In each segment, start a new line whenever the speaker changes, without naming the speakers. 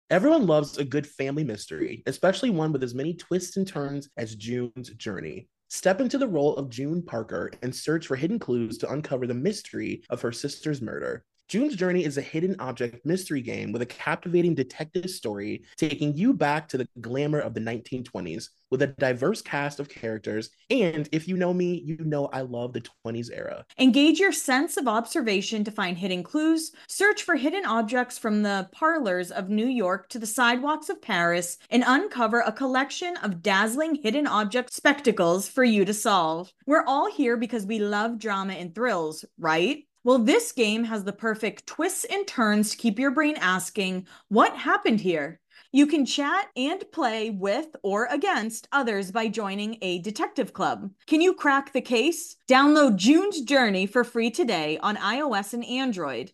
Everyone loves a good family mystery, especially one with as many twists and turns as June's Journey. Step into the role of June Parker and search for hidden clues to uncover the mystery of her sister's murder. June's Journey is a hidden object mystery game with a captivating detective story taking you back to the glamour of the 1920s with a diverse cast of characters. And if you know me, you know I love the 20s era.
Engage your sense of observation to find hidden clues, search for hidden objects from the parlors of New York to the sidewalks of Paris, and uncover a collection of dazzling hidden object spectacles for you to solve. We're all here because we love drama and thrills, right? Well, this game has the perfect twists and turns to keep your brain asking, what happened here? You can chat and play with or against others by joining a detective club. Can you crack the case? Download June's Journey for free today on iOS and Android.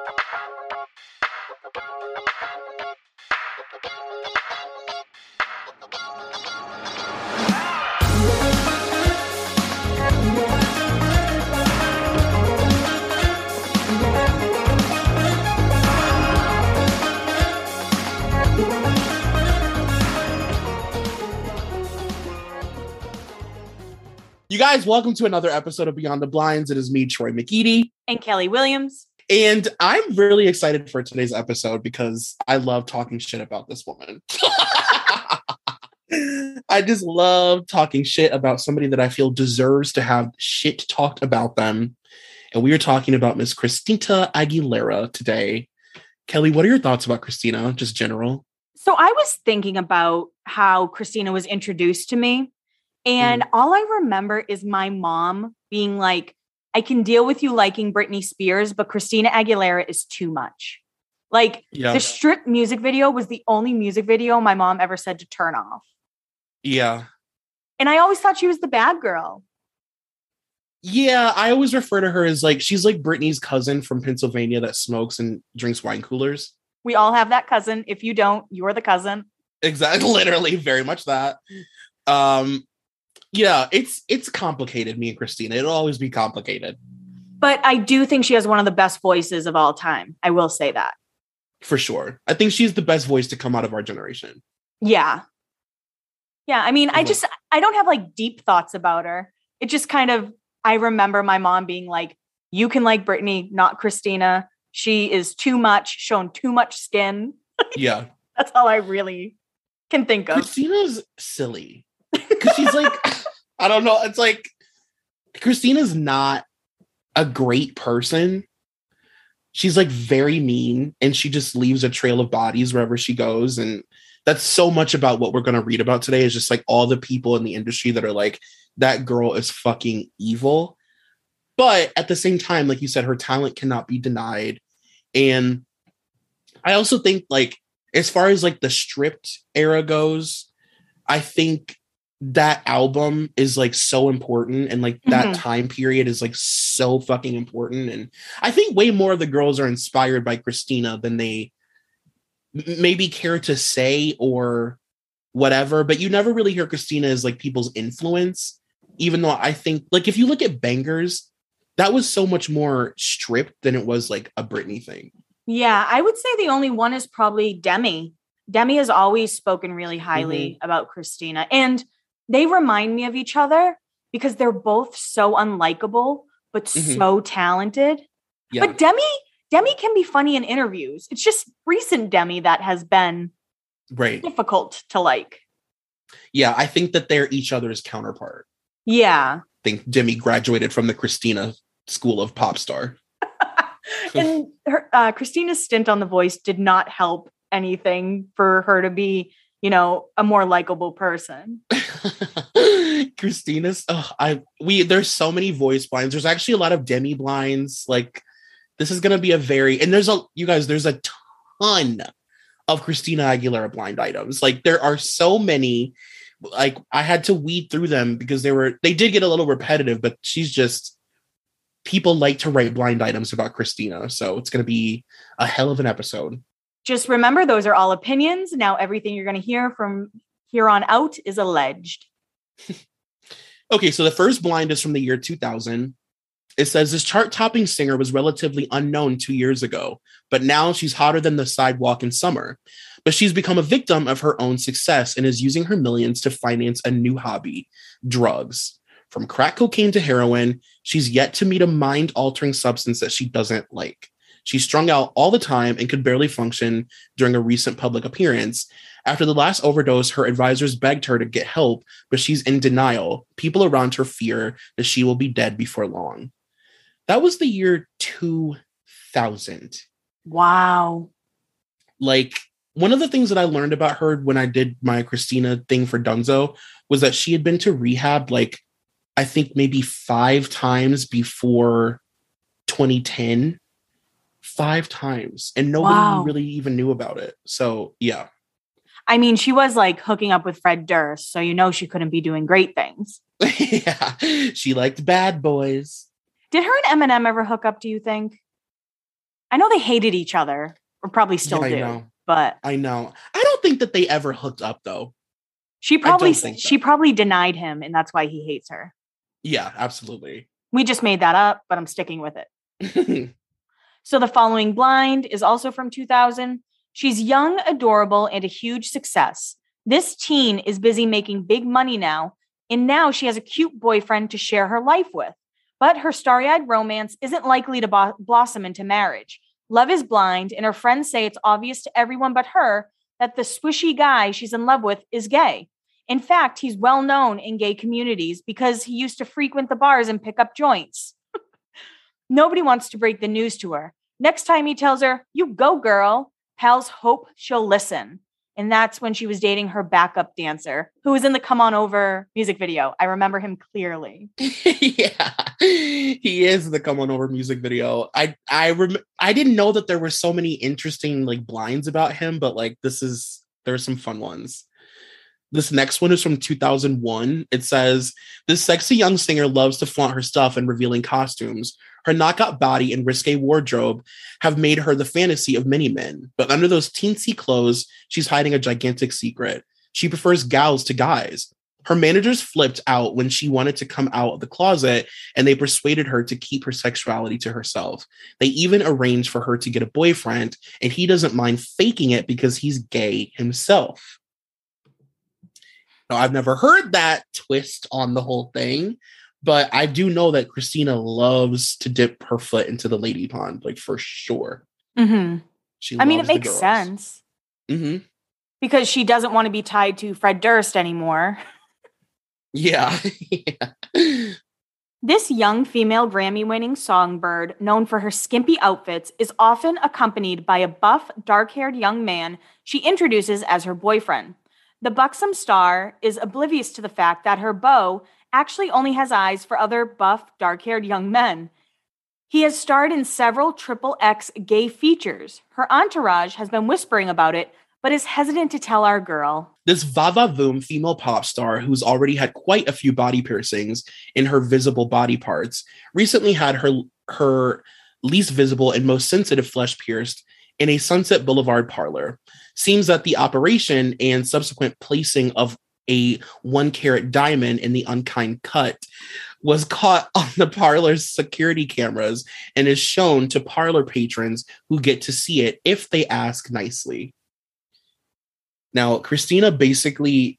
You guys, welcome to another episode of Beyond the Blinds. It is me, Troy McEady.
And Kelly Williams.
And I'm really excited for today's episode because I love talking shit about this woman. I just love talking shit about somebody that I feel deserves to have shit talked about them. And we are talking about Miss Christina Aguilera today. Kelly, what are your thoughts about Christina, just general?
So I was thinking about how Christina was introduced to me. And all I remember is my mom being like, I can deal with you liking Britney Spears, but Christina Aguilera is too much. Like the Strip music video was the only music video my mom ever said to turn off.
Yeah.
And I always thought she was the bad girl.
Yeah, I always refer to her as like, she's like Britney's cousin from Pennsylvania that smokes and drinks wine coolers.
We all have that cousin. If you don't, you're the cousin.
Exactly. Literally very much that. Yeah, it's complicated, me and Christina. It'll always be complicated.
But I do think she has one of the best voices of all time. I will say that.
For sure. I think she's the best voice to come out of our generation.
Yeah. Yeah, I mean, I don't have like deep thoughts about her. It just kind of, I remember my mom being like, you can like Britney, not Christina. She is too much, shown too much skin.
Yeah.
That's all I really can think of.
Christina's silly. Because she's like, I don't know. It's like, Christina's not a great person. She's like very mean and she just leaves a trail of bodies wherever she goes. And that's so much about what we're going to read about today is just like all the people in the industry that are like, that girl is fucking evil. But at the same time, like you said, her talent cannot be denied. And I also think like, as far as like the Stripped era goes, I think that album is like so important and like that time period is like so fucking important. And I think way more of the girls are inspired by Christina than they maybe care to say or whatever, but you never really hear Christina as like people's influence, even though I think like if you look at Bangers, that was so much more stripped than it was like a Britney thing.
Yeah, I would say the only one is probably Demi. Demi has always spoken really highly about Christina, and they remind me of each other because they're both so unlikable, but so talented. Yeah. But Demi can be funny in interviews. It's just recent Demi that has been difficult to like.
Yeah, I think that they're each other's counterpart.
Yeah.
I think Demi graduated from the Christina School of Pop Star.
And her, Christina's stint on The Voice did not help anything for her to be, you know, a more likable person.
Christina's there's so many voice blinds. There's actually a lot of Demi blinds. Like this is gonna be there's a ton of Christina Aguilera blind items. Like there are so many. Like I had to weed through them because they did get a little repetitive, but people like to write blind items about Christina. So it's gonna be a hell of an episode.
Just remember, those are all opinions. Now, everything you're going to hear from here on out is alleged.
Okay, so the first blind is from the year 2000. It says, this chart-topping singer was relatively unknown 2 years ago, but now she's hotter than the sidewalk in summer. But she's become a victim of her own success and is using her millions to finance a new hobby, drugs. From crack cocaine to heroin, she's yet to meet a mind-altering substance that she doesn't like. She's strung out all the time and could barely function during a recent public appearance. After the last overdose, her advisors begged her to get help, but she's in denial. People around her fear that she will be dead before long. That was the year 2000.
Wow.
Like, one of the things that I learned about her when I did my Christina thing for Dunzo was that she had been to rehab, like, I think maybe 5 times before 2010. 5 times. And nobody really even knew about it. So, yeah.
I mean, she was like hooking up with Fred Durst, so you know she couldn't be doing great things.
Yeah. She liked bad boys.
Did her and Eminem ever hook up, do you think? I know they hated each other, or probably still do.
Know.
But
I know. I don't think that they ever hooked up, though.
She probably denied him, and that's why he hates her.
Yeah, absolutely.
We just made that up, but I'm sticking with it. So the following blind is also from 2000. She's young, adorable, and a huge success. This teen is busy making big money now, and now she has a cute boyfriend to share her life with. But her starry-eyed romance isn't likely to blossom into marriage. Love is blind, and her friends say it's obvious to everyone but her that the swishy guy she's in love with is gay. In fact, he's well known in gay communities because he used to frequent the bars and pick up joints. Nobody wants to break the news to her. Next time he tells her, "You go, girl," pals hope she'll listen. And that's when she was dating her backup dancer, who was in the Come On Over music video. I remember him clearly.
Yeah, he is the Come On Over music video. I didn't know that there were so many interesting like blinds about him, but like there's some fun ones. This next one is from 2001. It says, this sexy young singer loves to flaunt her stuff in revealing costumes. Her knockout body and risque wardrobe have made her the fantasy of many men. But under those teensy clothes, she's hiding a gigantic secret. She prefers gals to guys. Her managers flipped out when she wanted to come out of the closet, and they persuaded her to keep her sexuality to herself. They even arranged for her to get a boyfriend, and he doesn't mind faking it because he's gay himself. Now, I've never heard that twist on the whole thing, but I do know that Christina loves to dip her foot into the lady pond, like for sure.
Mm-hmm. It makes sense.
Mm-hmm.
Because she doesn't want to be tied to Fred Durst anymore.
Yeah. Yeah.
This young female Grammy-winning songbird, known for her skimpy outfits, is often accompanied by a buff, dark-haired young man she introduces as her boyfriend. The buxom star is oblivious to the fact that her beau actually only has eyes for other buff, dark-haired young men. He has starred in several XXX gay features. Her entourage has been whispering about it, but is hesitant to tell our girl.
This va-va-voom female pop star, who's already had quite a few body piercings in her visible body parts, recently had her least visible and most sensitive flesh pierced in a Sunset Boulevard parlor. Seems that the operation and subsequent placing of a 1-carat diamond in the unkind cut was caught on the parlor's security cameras and is shown to parlor patrons who get to see it if they ask nicely. Now, Christina basically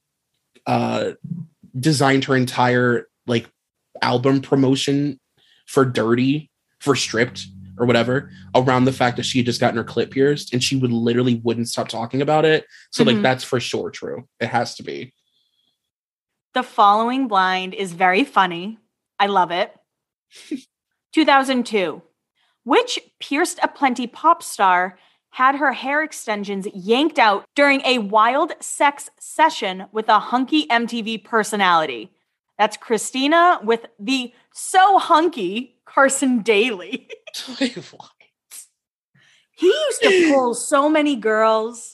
designed her entire like album promotion for Dirty, for Stripped or whatever, around the fact that she had just gotten her clit pierced, and she wouldn't stop talking about it. So like that's for sure true. It has to be.
The following blind is very funny. I love it. 2002. Which pierced aplenty pop star had her hair extensions yanked out during a wild sex session with a hunky MTV personality? That's Christina with the so hunky Carson Daly.
What?
He used to pull so many girls.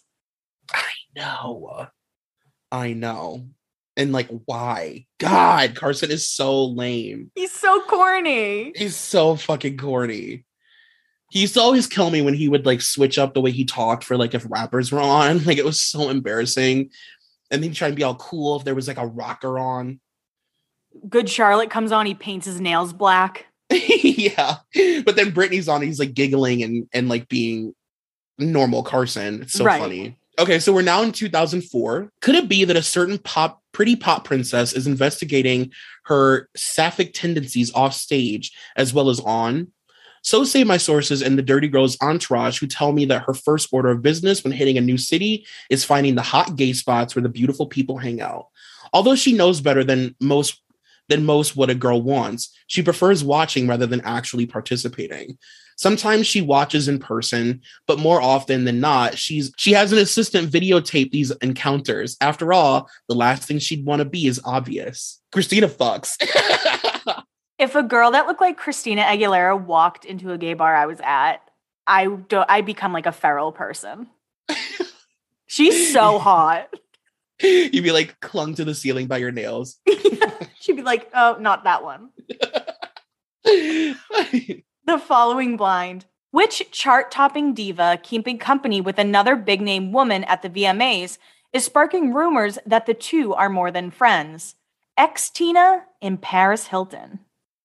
I know. And like, why? God, Carson is so lame.
He's so corny.
He's so fucking corny. He used to always kill me when he would like switch up the way he talked for like if rappers were on. Like it was so embarrassing. And then he'd try and be all cool if there was like a rocker on.
Good Charlotte comes on, he paints his nails black.
Yeah. But then Britney's on, he's like giggling and like being normal Carson. It's so funny. Okay, so we're now in 2004. Could it be that a certain pretty pop princess is investigating her sapphic tendencies off stage as well as on? So say my sources in the Dirty Girls entourage, who tell me that her first order of business when hitting a new city is finding the hot gay spots where the beautiful people hang out. Although she knows better than most what a girl wants, she prefers watching rather than actually participating. Sometimes she watches in person, but more often than not, she has an assistant videotape these encounters. After all, the last thing she'd want to be is obvious. Christina fucks.
If a girl that looked like Christina Aguilera walked into a gay bar I was at, I become like a feral person. She's so hot.
You'd be like clung to the ceiling by your nails.
She'd be like, oh, not that one. The following blind. Which chart-topping diva keeping company with another big-name woman at the VMAs is sparking rumors that the two are more than friends? Ex-Tina and Paris Hilton.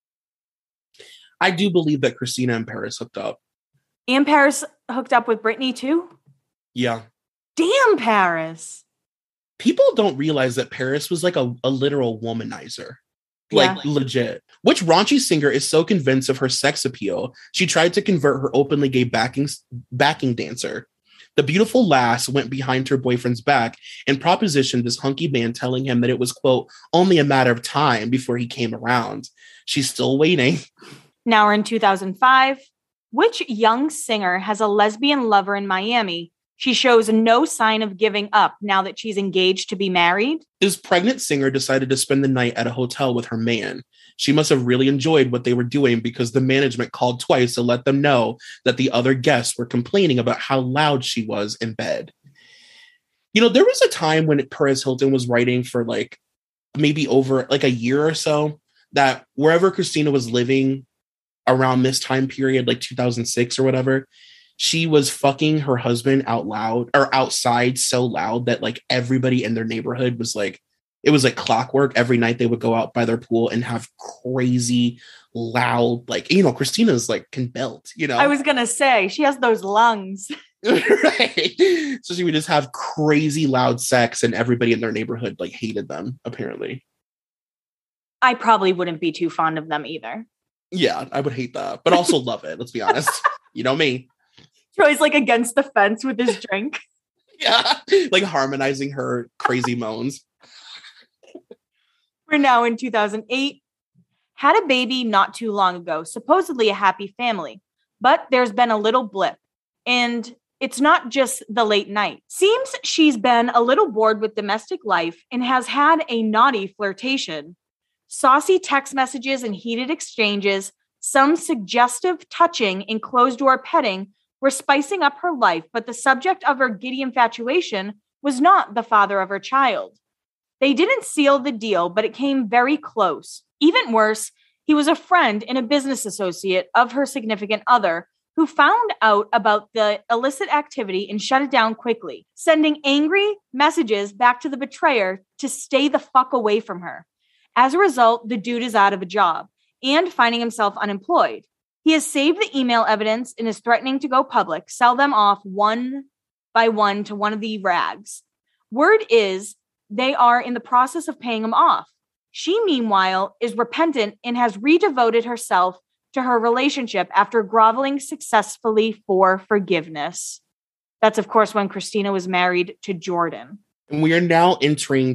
I do believe that Christina and Paris hooked up.
And Paris hooked up with Britney too?
Yeah.
Damn, Paris.
People don't realize that Paris was like a literal womanizer. Like, legit. Which raunchy singer is so convinced of her sex appeal, she tried to convert her openly gay backing dancer. The beautiful lass went behind her boyfriend's back and propositioned this hunky man, telling him that it was, quote, only a matter of time before he came around. She's still waiting.
Now we're in 2005. Which young singer has a lesbian lover in Miami? She shows no sign of giving up now that she's engaged to be married.
This pregnant singer decided to spend the night at a hotel with her man. She must have really enjoyed what they were doing because the management called twice to let them know that the other guests were complaining about how loud she was in bed. You know, there was a time when Paris Hilton was writing for like maybe over like a year or so that wherever Christina was living around this time period, like 2006 or whatever, she was fucking her husband out loud or outside so loud that like everybody in their neighborhood was like, it was like clockwork. Every night they would go out by their pool and have crazy loud, like, you know, Christina's like can belt, you know.
I was going to say, she has those lungs.
Right. So she would just have crazy loud sex and everybody in their neighborhood like hated them, apparently.
I probably wouldn't be too fond of them either.
Yeah, I would hate that, but also love it. Let's be honest. You know me.
Troy's like against the fence with his drink.
Yeah, like harmonizing her crazy moans.
We're now in 2008. Had a baby not too long ago, supposedly a happy family, but there's been a little blip. And it's not just the late night. Seems she's been a little bored with domestic life and has had a naughty flirtation. Saucy text messages and heated exchanges, some suggestive touching and closed-door petting were spicing up her life, but the subject of her giddy infatuation was not the father of her child. They didn't seal the deal, but it came very close. Even worse, he was a friend and a business associate of her significant other who found out about the illicit activity and shut it down quickly, sending angry messages back to the betrayer to stay the fuck away from her. As a result, the dude is out of a job and finding himself unemployed. He has saved the email evidence and is threatening to go public, sell them off one by one to one of the rags. Word is they are in the process of paying him off. She, meanwhile, is repentant and has redevoted herself to her relationship after groveling successfully for forgiveness. That's, of course, when Christina was married to Jordan.
And we are now entering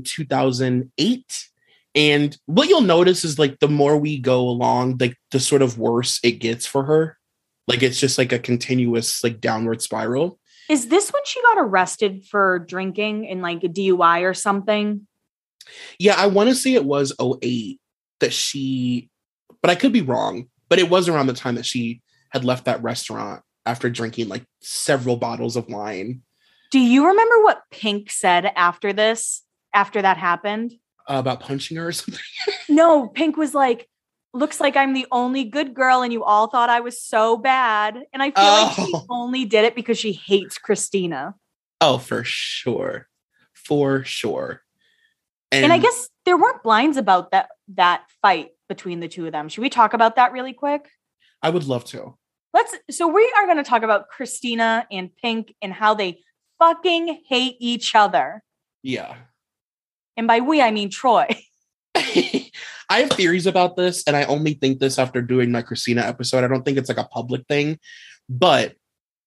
2008. And what you'll notice is like the more we go along, like the sort of worse it gets for her. Like it's just like a continuous like downward spiral.
Is this when she got arrested for drinking in like a DUI or something?
Yeah, I want to say it was 2008 that she, but I could be wrong. But it was around the time that she had left that restaurant after drinking like several bottles of wine.
Do you remember what Pink said after this, after that happened?
About punching her or something?
No, Pink was like, looks like I'm the only good girl and you all thought I was so bad. And I feel like she only did it because she hates Christina.
Oh, for sure. For sure.
And I guess there weren't blinds about that fight between the two of them. Should we talk about that really quick?
I would love to.
So we are going to talk about Christina and Pink and how they fucking hate each other.
Yeah.
And by we, I mean Troy.
I have theories about this, and I only think this after doing my Christina episode. I don't think it's like a public thing, but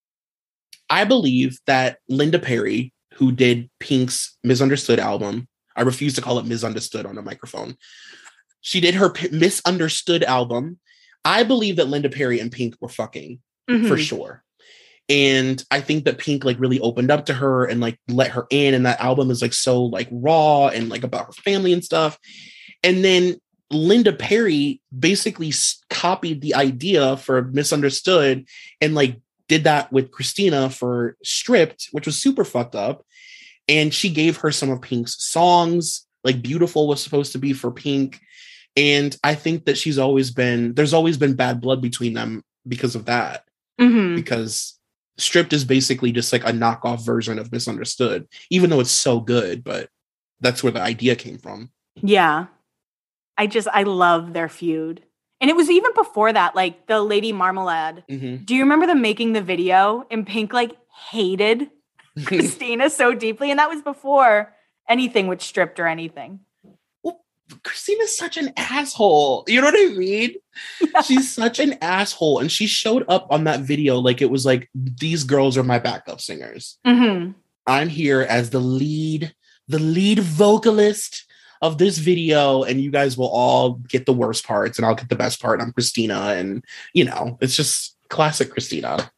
I believe that Linda Perry, who did Pink's Misunderstood album, I refuse to call it Misunderstood on the microphone. She did her Misunderstood album. I believe that Linda Perry and Pink were fucking for sure. And I think that Pink like really opened up to her and like let her in. And that album is like so like raw and like about her family and stuff. And then Linda Perry basically copied the idea for Misunderstood and like did that with Christina for Stripped, which was super fucked up. And she gave her some of Pink's songs, like Beautiful was supposed to be for Pink. And I think that there's always been bad blood between them because of that. Because Stripped is basically just like a knockoff version of Misunderstood, even though it's so good, but that's where the idea came from.
Yeah. I love their feud. And it was even before that, like the Lady Marmalade. Do you remember them making the video and Pink like hated Christina so deeply? And that was before anything with Stripped or anything.
Well, Christina's such an asshole. You know what I mean? Yeah. She's such an asshole. And she showed up on that video like it was like, these girls are my backup singers. I'm here as the lead vocalist of this video, and you guys will all get the worst parts and I'll get the best part. I'm Christina, and you know, it's just classic Christina.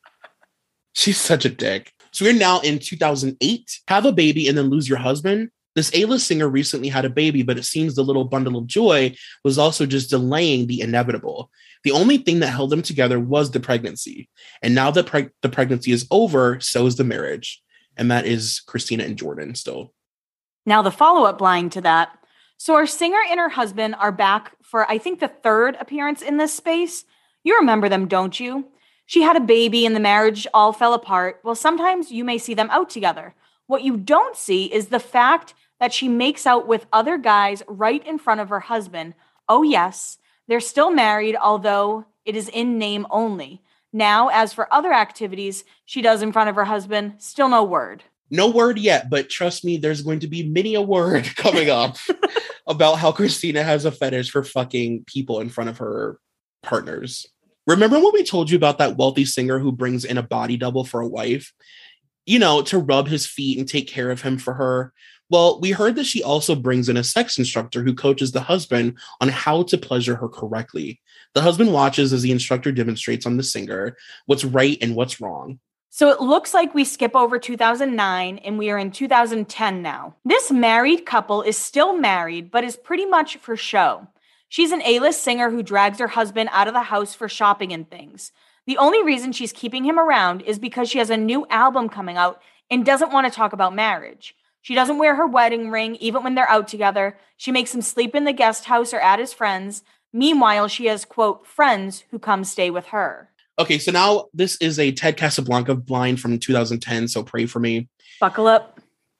She's such a dick. So we're now in 2008. Have a baby and then lose your husband. This A-list singer recently had a baby, but it seems the little bundle of joy was also just delaying the inevitable. The only thing that held them together was the pregnancy. And now that the pregnancy is over, so is the marriage. And that is Christina and Jordan still.
Now, the follow-up blind to that. So our singer and her husband are back for, I think, the third appearance in this space. You remember them, don't you? She had a baby and the marriage all fell apart. Well, sometimes you may see them out together. What you don't see is the fact that she makes out with other guys right in front of her husband. Oh, yes, they're still married, although it is in name only. Now, as for other activities she does in front of her husband, still no word.
No word yet, but trust me, there's going to be many a word coming up about how Christina has a fetish for fucking people in front of her partners. Remember when we told you about that wealthy singer who brings in a body double for a wife? You know, to rub his feet and take care of him for her. Well, we heard that she also brings in a sex instructor who coaches the husband on how to pleasure her correctly. The husband watches as the instructor demonstrates on the singer what's right and what's wrong.
So it looks like we skip over 2009 and we are in 2010 now. This married couple is still married, but is pretty much for show. She's an A-list singer who drags her husband out of the house for shopping and things. The only reason she's keeping him around is because she has a new album coming out and doesn't want to talk about marriage. She doesn't wear her wedding ring even when they're out together. She makes him sleep in the guest house or at his friends. Meanwhile, she has, quote, friends who come stay with her.
Okay, so now this is a Ted Casablanca blind from 2010, so pray for me.
Buckle up.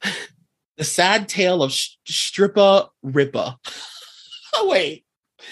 The sad tale of Strippa Rippa. Oh, wait.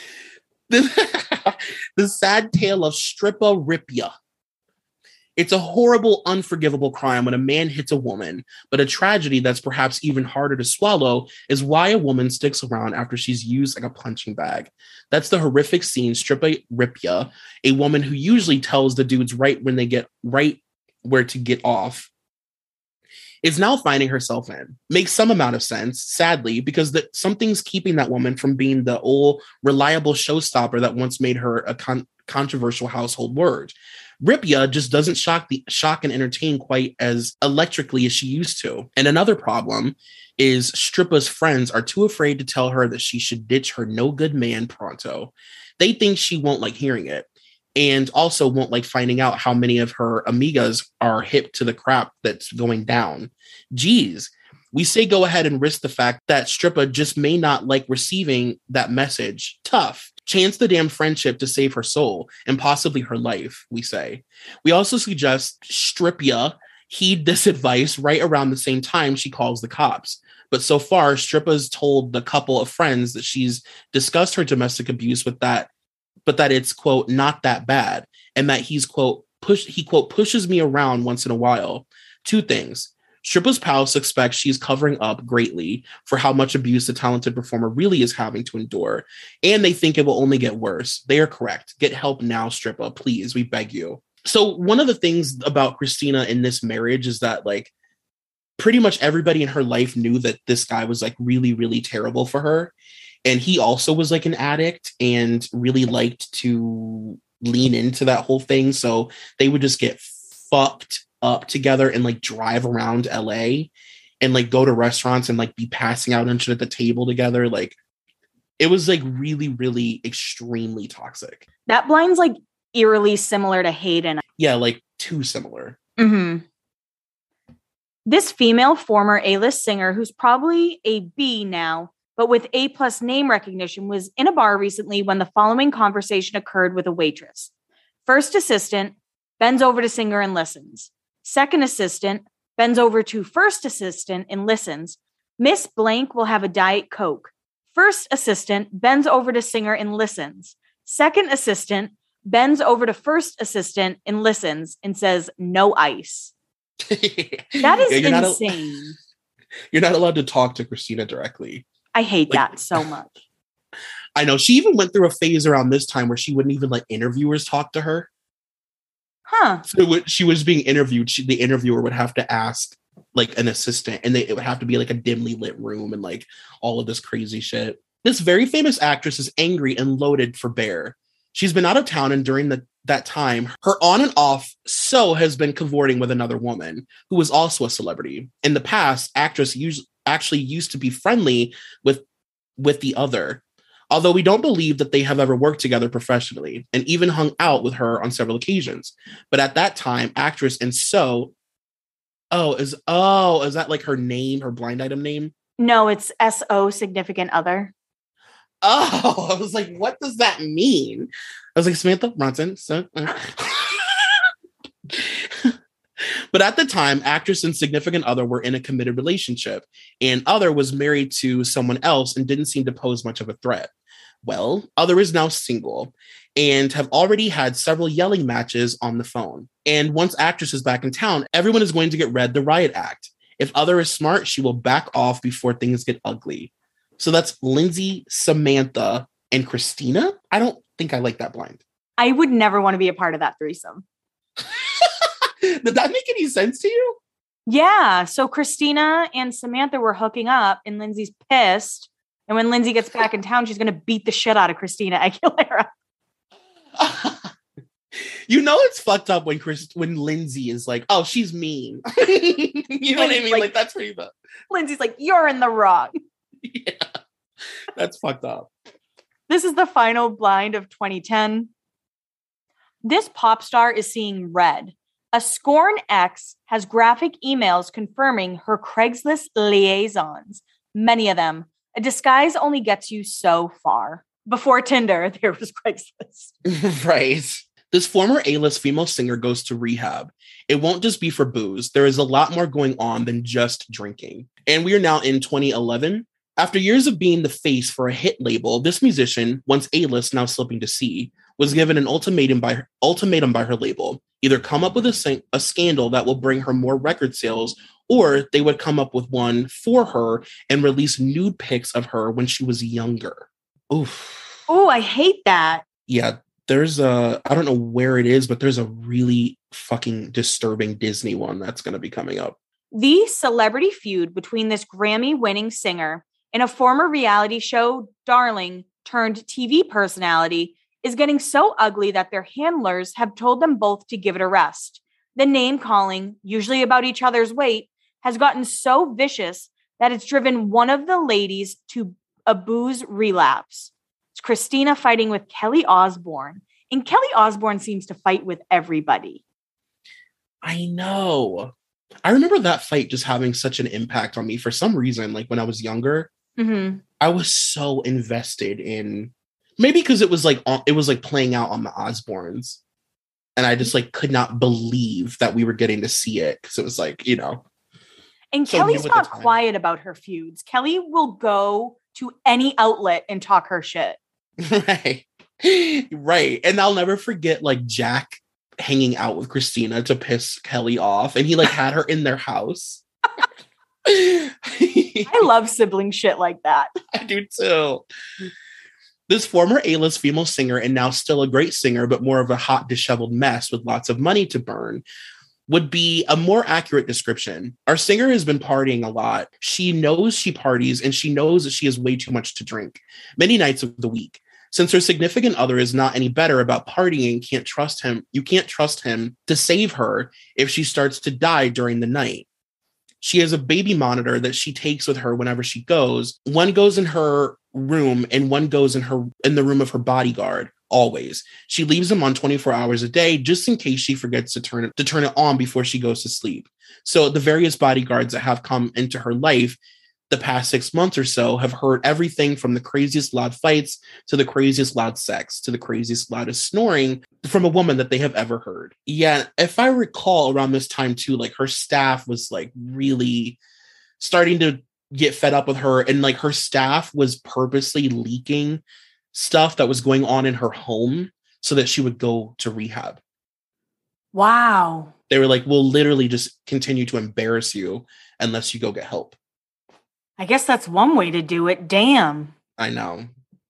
The sad tale of Strippa Ripia. It's a horrible, unforgivable crime when a man hits a woman, but a tragedy that's perhaps even harder to swallow is why a woman sticks around after she's used like a punching bag. That's the horrific scene Strippa Ripia, a woman who usually tells the dudes right when they get right where to get off, is now finding herself in. Makes some amount of sense, sadly, because something's keeping that woman from being the old reliable showstopper that once made her a controversial household word. Ripia just doesn't shock and entertain quite as electrically as she used to. And another problem is Strippa's friends are too afraid to tell her that she should ditch her no-good man pronto. They think she won't like hearing it, and also won't like finding out how many of her amigas are hip to the crap that's going down. Geez, we say go ahead and risk the fact that Strippa just may not like receiving that message. Tough. Chance the damn friendship to save her soul and possibly her life, we say. We also suggest Strippia heed this advice right around the same time she calls the cops. But so far, Strippa's told the couple of friends that she's discussed her domestic abuse with that, but that it's, quote, not that bad. And that he's, quote, pushes me around once in a while. Two things. Strippa's pal suspects she's covering up greatly for how much abuse the talented performer really is having to endure, and they think it will only get worse. They are correct. Get help now, Strippa, please. We beg you. So one of the things about Christina in this marriage is that, like, pretty much everybody in her life knew that this guy was, like, really, really terrible for her. And he also was, like, an addict and really liked to lean into that whole thing. So they would just get fucked up together and, like, drive around LA and, like, go to restaurants and, like, be passing out and shit at the table together. Like, it was, like, really, really extremely toxic.
That blind's, like, eerily similar to Hayden.
Yeah, like, too similar.
Mm-hmm. This female former A-list singer, who's probably a B now, but with A+ name recognition, was in a bar recently when the following conversation occurred with a waitress. First assistant bends over to singer and listens. Second assistant bends over to first assistant and listens. Miss Blank will have a Diet Coke. First assistant bends over to singer and listens. Second assistant bends over to first assistant and listens and says, no ice. That is insane.
You're not allowed to talk to Christina directly.
I hate that so much.
I know. She even went through a phase around this time where she wouldn't even let interviewers talk to her.
Huh.
So when she was being interviewed, the interviewer would have to ask, like, an assistant, and it would have to be, like, a dimly lit room and, like, all of this crazy shit. This very famous actress is angry and loaded for bear. She's been out of town, and during that time, her on and off has been cavorting with another woman who was also a celebrity. In the past, actress actually used to be friendly with the other, although we don't believe that they have ever worked together professionally, and even hung out with her on several occasions. But at that time, actress and is that like her name, her blind item name?
No, it's SO, significant other.
Oh, I was like, what does that mean? I was like, Samantha Bronson. But at the time, actress and significant other were in a committed relationship, and other was married to someone else and didn't seem to pose much of a threat. Well, other is now single and have already had several yelling matches on the phone. And once actress is back in town, everyone is going to get read the riot act. If other is smart, she will back off before things get ugly. So that's Lindsay, Samantha, and Christina. I don't think I like that blind.
I would never want to be a part of that threesome.
Did that make any sense to you?
Yeah. So Christina and Samantha were hooking up, and Lindsay's pissed. And when Lindsay gets back in town, she's going to beat the shit out of Christina Aguilera.
You know it's fucked up when Lindsay is like, oh, she's mean. You know what I mean? Like that's pretty bad.
Lindsay's like, you're in the wrong.
Yeah, that's fucked up.
This is the final blind of 2010. This pop star is seeing red. A scorn ex has graphic emails confirming her Craigslist liaisons. Many of them. A disguise only gets you so far. Before Tinder, there was Craigslist.
Right. This former A-list female singer goes to rehab. It won't just be for booze. There is a lot more going on than just drinking. And we are now in 2011. After years of being the face for a hit label, this musician, once A-list, now slipping to C, was given an ultimatum by her label. Either come up with a scandal that will bring her more record sales, or they would come up with one for her and release nude pics of her when she was younger. Oof.
Oh, I hate that.
Yeah, there's I don't know where it is, but there's a really fucking disturbing Disney one that's going to be coming up.
The celebrity feud between this Grammy-winning singer and a former reality show darling turned TV personality is getting so ugly that their handlers have told them both to give it a rest. The name calling, usually about each other's weight, has gotten so vicious that it's driven one of the ladies to a booze relapse. It's Christina fighting with Kelly Osbourne, and Kelly Osbourne seems to fight with everybody.
I know. I remember that fight just having such an impact on me for some reason. Like when I was younger, I was so invested in, maybe because it was like playing out on the Osbournes, and I just like could not believe that we were getting to see it because it was like, you know.
And so Kelly's not quiet about her feuds. Kelly will go to any outlet and talk her shit.
Right. And I'll never forget like Jack hanging out with Christina to piss Kelly off, and he like had her in their house.
I love sibling shit like that.
I do too. This former A-list female singer, and now still a great singer, but more of a hot, disheveled mess with lots of money to burn, would be a more accurate description. Our singer has been partying a lot. She knows she parties, and she knows that she has way too much to drink, many nights of the week. Since her significant other is not any better about partying, you can't trust him to save her if she starts to die during the night. She has a baby monitor that she takes with her whenever she goes. One goes in her room and one goes in the room of her bodyguard. Always. She leaves them on 24 hours a day just in case she forgets to turn it on before she goes to sleep. So the various bodyguards that have come into her life the past 6 months or so have heard everything from the craziest loud fights to the craziest loud sex to the craziest loudest snoring from a woman that they have ever heard. Yeah, if I recall around this time too, like her staff was like really starting to get fed up with her, and like her staff was purposely leaking stuff that was going on in her home so that she would go to rehab.
Wow.
They were like, we'll literally just continue to embarrass you unless you go get help.
I guess that's one way to do it. Damn.
I know.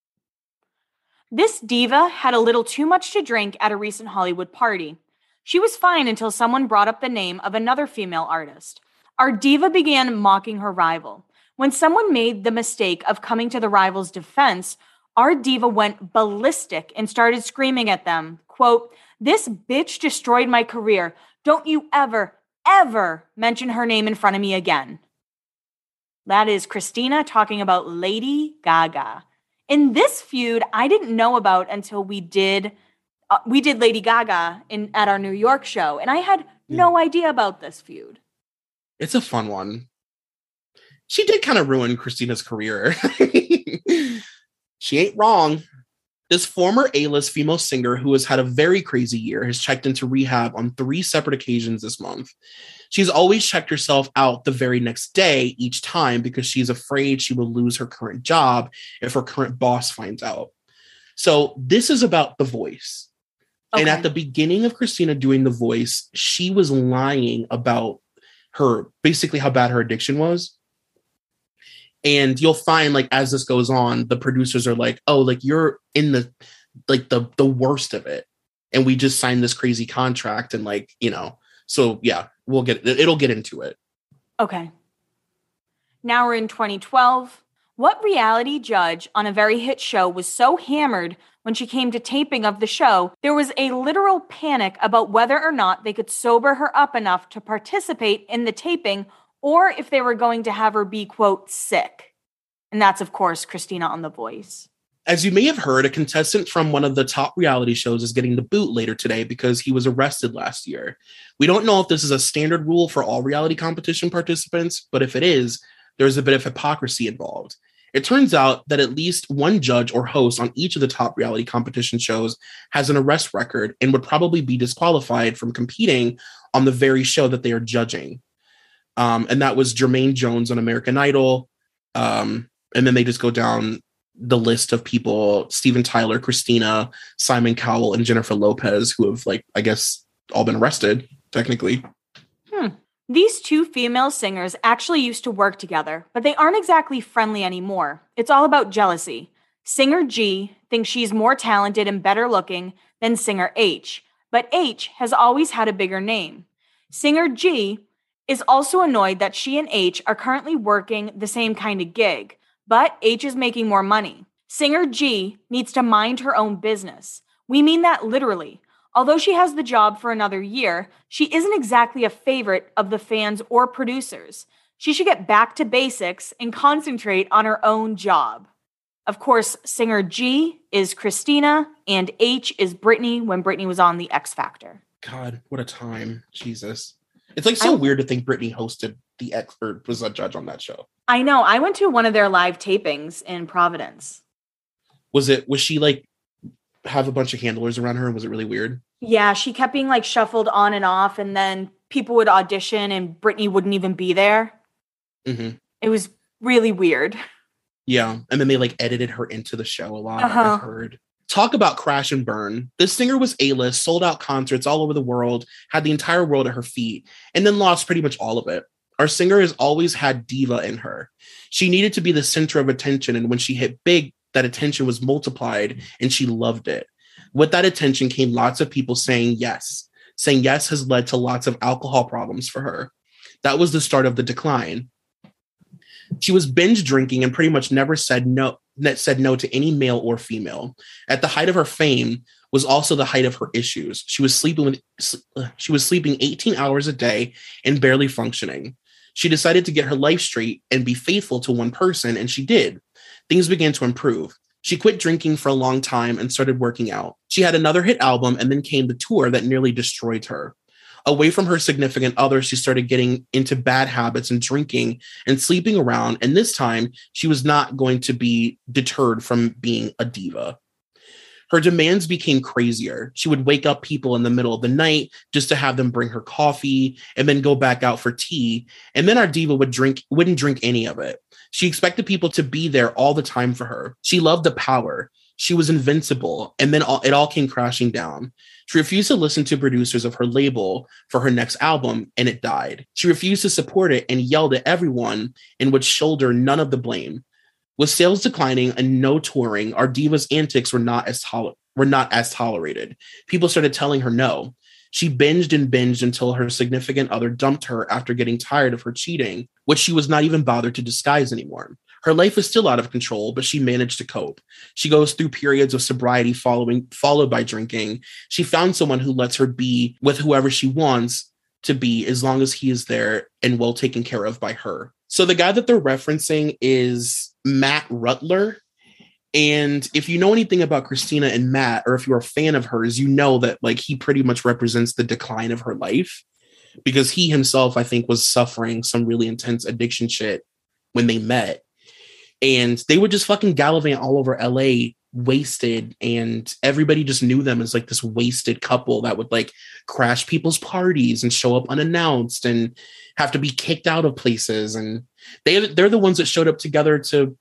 This diva had a little too much to drink at a recent Hollywood party. She was fine until someone brought up the name of another female artist. Our diva began mocking her rival. When someone made the mistake of coming to the rival's defense, our diva went ballistic and started screaming at them, quote, "This bitch destroyed my career. Don't you ever, ever mention her name in front of me again." That is Christina talking about Lady Gaga. In this feud, I didn't know about until we did Lady Gaga at our New York show, and I had no idea about this feud.
It's a fun one. She did kind of ruin Christina's career. She ain't wrong. This former A-list female singer who has had a very crazy year has checked into rehab on 3 separate occasions this month. She's always checked herself out the very next day each time because she's afraid she will lose her current job if her current boss finds out. So this is about The Voice. Okay. And at the beginning of Christina doing The Voice, she was lying about basically how bad her addiction was. And you'll find, like, as this goes on, the producers are like, oh, like, you're in the worst of it. And we just signed this crazy contract. And, like, you know, so yeah, it'll get into it. Okay.
Now we're in 2012. What reality judge on a very hit show was so hammered when she came to taping of the show, there was a literal panic about whether or not they could sober her up enough to participate in the taping, or if they were going to have her be, quote, sick. And that's, of course, Christina on The Voice.
As you may have heard, a contestant from one of the top reality shows is getting the boot later today because he was arrested last year. We don't know if this is a standard rule for all reality competition participants, but if it is, there's a bit of hypocrisy involved. It turns out that at least one judge or host on each of the top reality competition shows has an arrest record and would probably be disqualified from competing on the very show that they are judging. And that was Jermaine Jones on American Idol. And then they just go down the list of people: Steven Tyler, Christina, Simon Cowell, and Jennifer Lopez, who have, like, I guess, all been arrested, technically.
These 2 female singers actually used to work together, but they aren't exactly friendly anymore. It's all about jealousy. Singer G thinks she's more talented and better looking than singer H, but H has always had a bigger name. Singer G is also annoyed that she and H are currently working the same kind of gig, but H is making more money. Singer G needs to mind her own business. We mean that literally. Although she has the job for another year, she isn't exactly a favorite of the fans or producers. She should get back to basics and concentrate on her own job. Of course, singer G is Christina and H is Britney when Britney was on The X Factor.
God, what a time. Jesus. It's like so weird to think Britney hosted The X or was a judge on that show.
I know. I went to one of their live tapings in Providence.
Was she like have a bunch of handlers around her, and was it really weird?
Yeah, she kept being like shuffled on and off, and then people would audition and Britney wouldn't even be there. Mm-hmm. It was really weird.
Yeah, and then they like edited her into the show a lot. I've heard. Talk about crash and burn. This singer was A-list, sold out concerts all over the world, had the entire world at her feet, and then lost pretty much all of it. Our singer has always had diva in her. She needed to be the center of attention, and when she hit big, that attention was multiplied, and she loved it. With that attention came lots of people saying yes. Saying yes has led to lots of alcohol problems for her. That was the start of the decline. She was binge drinking and pretty much never said no to any male or female. At the height of her fame was also the height of her issues. She was sleeping 18 hours a day and barely functioning. She decided to get her life straight and be faithful to one person, and she did. Things began to improve. She quit drinking for a long time and started working out. She had another hit album, and then came the tour that nearly destroyed her. Away from her significant other, she started getting into bad habits and drinking and sleeping around. And this time, she was not going to be deterred from being a diva. Her demands became crazier. She would wake up people in the middle of the night just to have them bring her coffee and then go back out for tea. And then our diva wouldn't drink any of it. She expected people to be there all the time for her. She loved the power. She was invincible. And then it all came crashing down. She refused to listen to producers of her label for her next album, and it died. She refused to support it and yelled at everyone and would shoulder none of the blame. With sales declining and no touring, our diva's antics were not as tolerated. People started telling her no. She binged and binged until her significant other dumped her after getting tired of her cheating, which she was not even bothered to disguise anymore. Her life is still out of control, but she managed to cope. She goes through periods of sobriety followed by drinking. She found someone who lets her be with whoever she wants to be as long as he is there and well taken care of by her. So the guy that they're referencing is Matt Rutler. And if you know anything about Christina and Matt, or if you're a fan of hers, you know that like he pretty much represents the decline of her life, because he himself, I think, was suffering some really intense addiction shit when they met. And they would just fucking gallivant all over LA wasted, and everybody just knew them as like this wasted couple that would like crash people's parties and show up unannounced and have to be kicked out of places. And they're the ones that showed up together to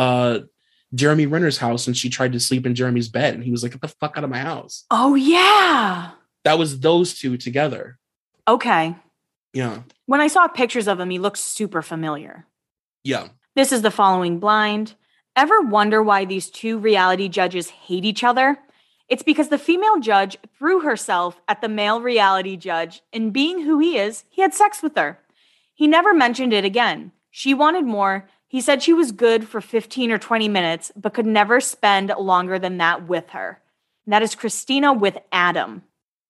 Jeremy Renner's house, and she tried to sleep in Jeremy's bed, and he was like, "Get the fuck out of my house."
Oh yeah.
That was those two together.
Okay.
Yeah.
When I saw pictures of him, he looked super familiar.
Yeah.
This is the following blind. Ever wonder why these two reality judges hate each other? It's because the female judge threw herself at the male reality judge, and being who he is, he had sex with her. He never mentioned it again. She wanted more. He said she was good for 15 or 20 minutes, but could never spend longer than that with her. And that is Christina with Adam.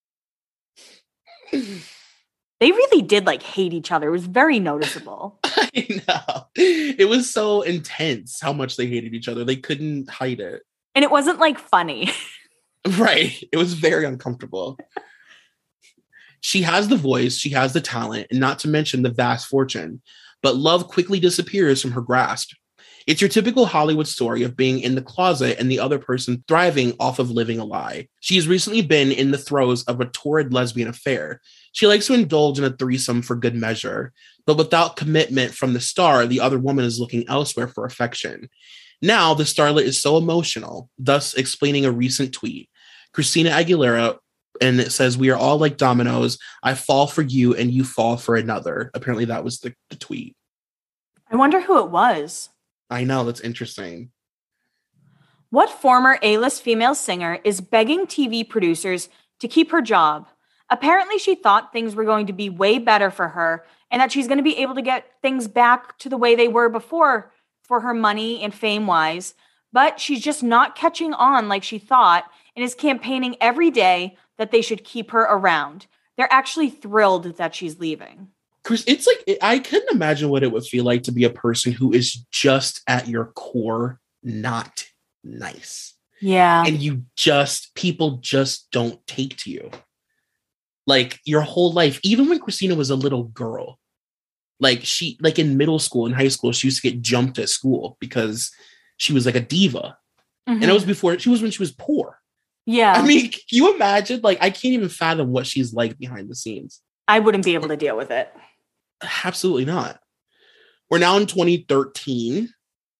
They really did like hate each other. It was very noticeable.
I know. It was so intense how much they hated each other. They couldn't hide it.
And it wasn't like funny.
Right. It was very uncomfortable. She has the voice, she has the talent, and not to mention the vast fortune. But love quickly disappears from her grasp. It's your typical Hollywood story of being in the closet and the other person thriving off of living a lie. She has recently been in the throes of a torrid lesbian affair. She likes to indulge in a threesome for good measure, but without commitment from the star, the other woman is looking elsewhere for affection. Now, the starlet is so emotional, thus explaining a recent tweet. Christina Aguilera, and it says, "We are all like dominoes. I fall for you and you fall for another." Apparently that was the tweet.
I wonder who it was.
I know, that's interesting.
What former A-list female singer is begging TV producers to keep her job? Apparently, she thought things were going to be way better for her and that she's going to be able to get things back to the way they were before for her money and fame-wise, but she's just not catching on like she thought and is campaigning every day that they should keep her around. They're actually thrilled that she's leaving.
Chris, it's like, I couldn't imagine what it would feel like to be a person who is just at your core not nice.
Yeah.
And people just don't take to you. Like your whole life, even when Christina was a little girl, like in middle school and high school, she used to get jumped at school because she was like a diva. Mm-hmm. And it was when she was poor.
Yeah.
I mean, can you imagine? Like, I can't even fathom what she's like behind the scenes.
I wouldn't be able to deal with it.
Absolutely not. We're now in 2013.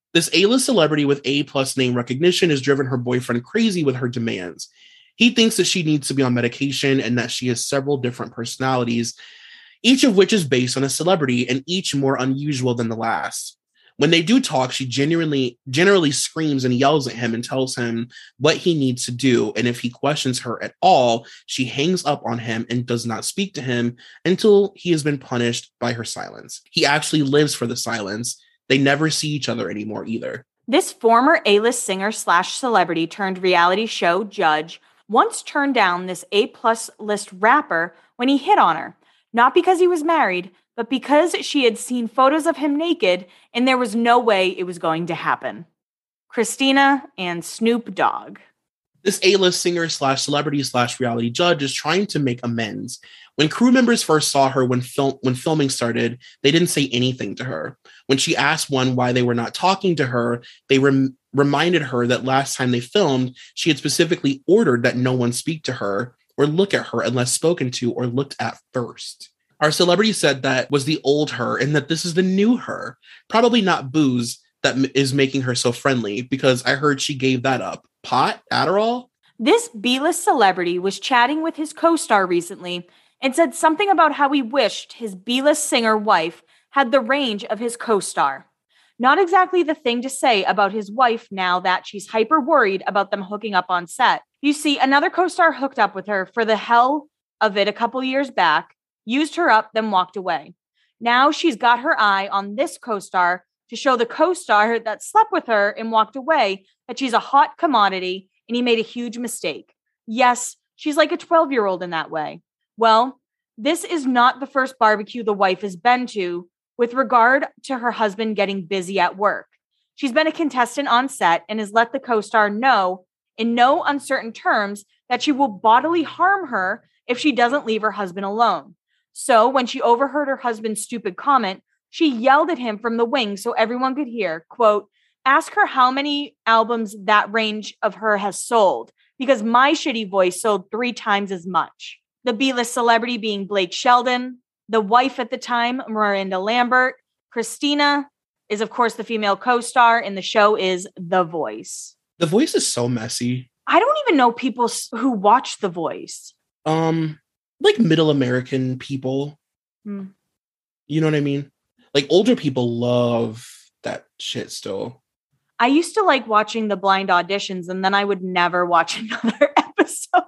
This A-list celebrity with A+ name recognition has driven her boyfriend crazy with her demands. He thinks that she needs to be on medication and that she has several different personalities, each of which is based on a celebrity and each more unusual than the last. When they do talk, she generally screams and yells at him and tells him what he needs to do. And if he questions her at all, she hangs up on him and does not speak to him until he has been punished by her silence. He actually lives for the silence. They never see each other anymore either.
This former A-list singer / celebrity turned reality show judge once turned down this A+ list rapper when he hit on her, not because he was married, but because she had seen photos of him naked and there was no way it was going to happen. Christina and Snoop Dogg.
This A-list singer / celebrity / reality judge is trying to make amends. When crew members first saw her when filming started, they didn't say anything to her. When she asked one why they were not talking to her, they reminded her that last time they filmed, she had specifically ordered that no one speak to her or look at her unless spoken to or looked at first. Our celebrity said that was the old her and that this is the new her. Probably not booze that is making her so friendly, because I heard she gave that up. Pot? Adderall?
This B-list celebrity was chatting with his co-star recently and said something about how he wished his B-list singer wife had the range of his co-star. Not exactly the thing to say about his wife now that she's hyper worried about them hooking up on set. You see, another co-star hooked up with her for the hell of it a couple years back, used her up, then walked away. Now she's got her eye on this co-star to show the co-star that slept with her and walked away that she's a hot commodity and he made a huge mistake. Yes, she's like a 12-year-old in that way. Well, this is not the first barbecue the wife has been to with regard to her husband getting busy at work. She's been a contestant on set and has let the co-star know in no uncertain terms that she will bodily harm her if she doesn't leave her husband alone. So when she overheard her husband's stupid comment, she yelled at him from the wings so everyone could hear, quote, "Ask her how many albums that range of her has sold, because my shitty voice sold 3 times as much." The B-list celebrity being Blake Sheldon, the wife at the time, Miranda Lambert. Christina is, of course, the female co-star, and the show is The Voice.
The Voice is so messy.
I don't even know people who watch The Voice.
Like middle American people. You know what I mean? Like older people love that shit still.
I used to like watching the blind auditions, and then I would never watch another episode.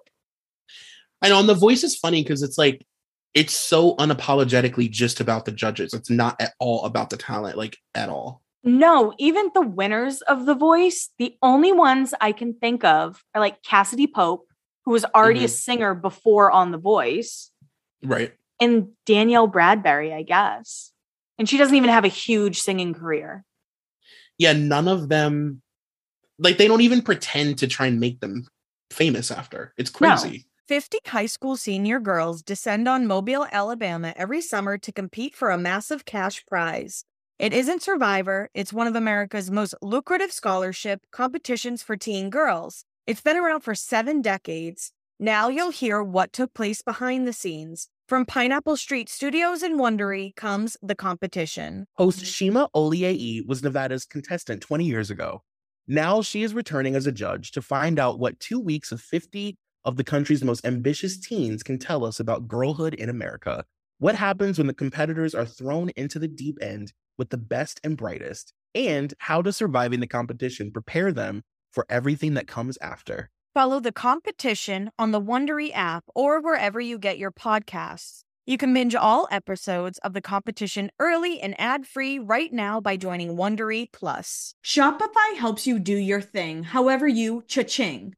I know, and The Voice is funny because it's like, it's so unapologetically just about the judges. It's not at all about the talent, like at all.
No, even the winners of The Voice, the only ones I can think of are like Cassidy Pope, who was already a singer before on The Voice.
Right.
And Danielle Bradbury, I guess. And she doesn't even have a huge singing career.
Yeah, none of them, like, they don't even pretend to try and make them famous after. It's crazy.
No.
50 high school senior girls descend on Mobile, Alabama every summer to compete for a massive cash prize. It isn't Survivor, it's one of America's most lucrative scholarship competitions for teen girls. It's been around for 7 decades. Now you'll hear what took place behind the scenes. From Pineapple Street Studios in Wondery comes The Competition.
Host Shima Oliei was Nevada's contestant 20 years ago. Now she is returning as a judge to find out what 2 weeks of 50 of the country's most ambitious teens can tell us about girlhood in America. What happens when the competitors are thrown into the deep end with the best and brightest? And how does surviving the competition prepare them for everything that comes after?
Follow The Competition on the Wondery app or wherever you get your podcasts. You can binge all episodes of The Competition early and ad-free right now by joining Wondery Plus. Shopify helps you do your thing, however you cha-ching.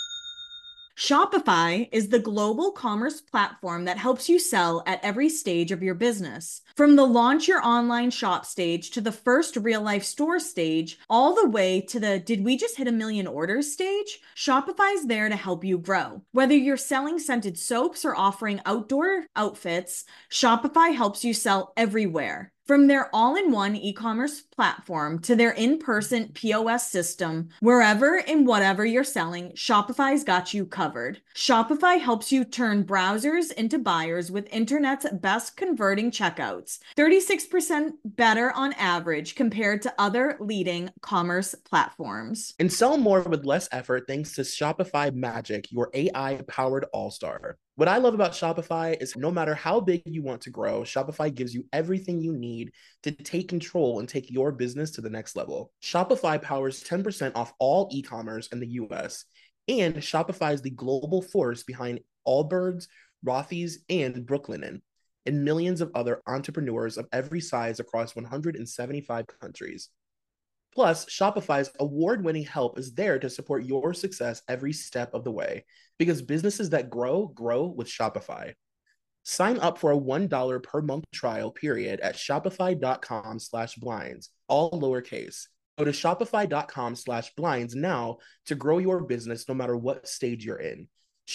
Shopify is the global commerce platform that helps you sell at every stage of your business. From the launch your online shop stage to the first real-life store stage, all the way to the did we just hit 1 million orders stage, Shopify's there to help you grow. Whether you're selling scented soaps or offering outdoor outfits, Shopify helps you sell everywhere. From their all-in-one e-commerce platform to their in-person POS system, wherever and whatever you're selling, Shopify's got you covered. Shopify helps you turn browsers into buyers with internet's best converting checkouts, 36% better on average compared to other leading commerce platforms.
And sell more with less effort thanks to Shopify Magic, your AI-powered all-star. What I love about Shopify is no matter how big you want to grow, Shopify gives you everything you need to take control and take your business to the next level. Shopify powers 10% off all e-commerce in the US, and Shopify is the global force behind Allbirds, Rothy's, and Brooklinen, and millions of other entrepreneurs of every size across 175 countries. Plus, Shopify's award-winning help is there to support your success every step of the way, because businesses that grow with Shopify. Sign up for a $1 per month trial period at shopify.com/blinds, all lowercase. Go to shopify.com/blinds now to grow your business no matter what stage you're in.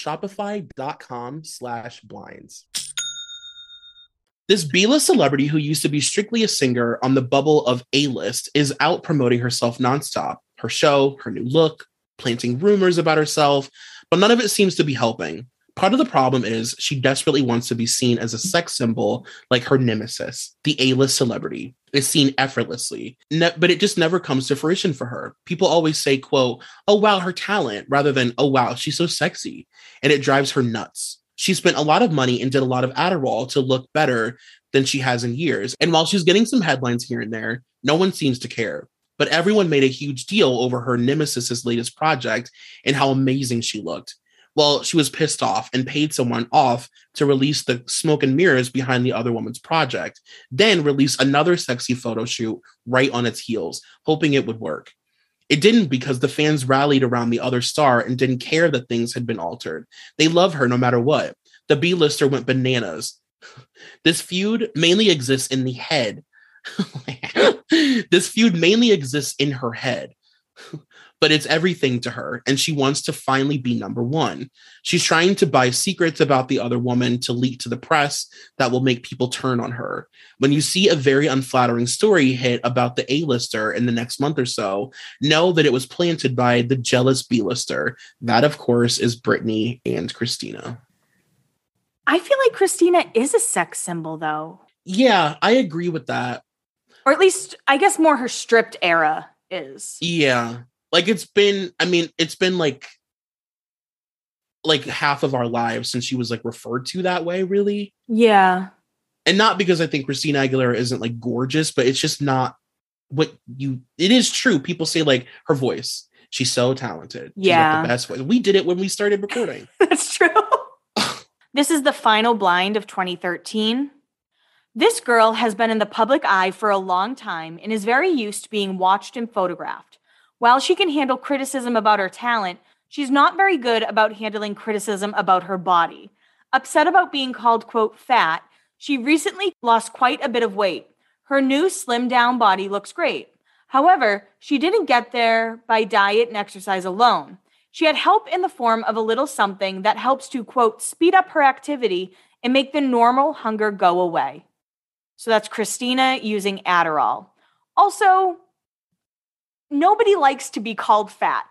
Shopify.com/blinds. This B-list celebrity who used to be strictly a singer on the bubble of A-list is out promoting herself nonstop. Her show, her new look, planting rumors about herself, but none of it seems to be helping. Part of the problem is she desperately wants to be seen as a sex symbol like her nemesis, the A-list celebrity. It's seen effortlessly, but it just never comes to fruition for her. People always say, quote, "Oh, wow, her talent," rather than, "Oh, wow, she's so sexy." And it drives her nuts. She spent a lot of money and did a lot of Adderall to look better than she has in years. And while she's getting some headlines here and there, no one seems to care. But everyone made a huge deal over her nemesis's latest project and how amazing she looked. Well, she was pissed off and paid someone off to release the smoke and mirrors behind the other woman's project, then release another sexy photo shoot right on its heels, hoping it would work. It didn't, because the fans rallied around the other star and didn't care that things had been altered. They love her no matter what. The B-lister went bananas. This feud mainly exists in the head. This feud mainly exists in her head. But it's everything to her, and she wants to finally be number one. She's trying to buy secrets about the other woman to leak to the press that will make people turn on her. When you see a very unflattering story hit about the A-lister in the next month or so, know that it was planted by the jealous B-lister. That, of course, is Britney and Christina.
I feel like Christina is a sex symbol, though.
Yeah, I agree with that.
Or at least, I guess more her stripped era is.
Yeah. Like it's been like half of our lives since she was like referred to that way, really.
Yeah.
And not because I think Christina Aguilera isn't like gorgeous, but it's just not it is true. People say like her voice, she's so talented.
Yeah.
She's got the best voice. We did it when we started recording.
That's true. This is the final blind of 2013. This girl has been in the public eye for a long time and is very used to being watched and photographed. While she can handle criticism about her talent, she's not very good about handling criticism about her body. Upset about being called, quote, fat, she recently lost quite a bit of weight. Her new slimmed down body looks great. However, she didn't get there by diet and exercise alone. She had help in the form of a little something that helps to, quote, speed up her activity and make the normal hunger go away. So that's Christina using Adderall. Also, nobody likes to be called fat.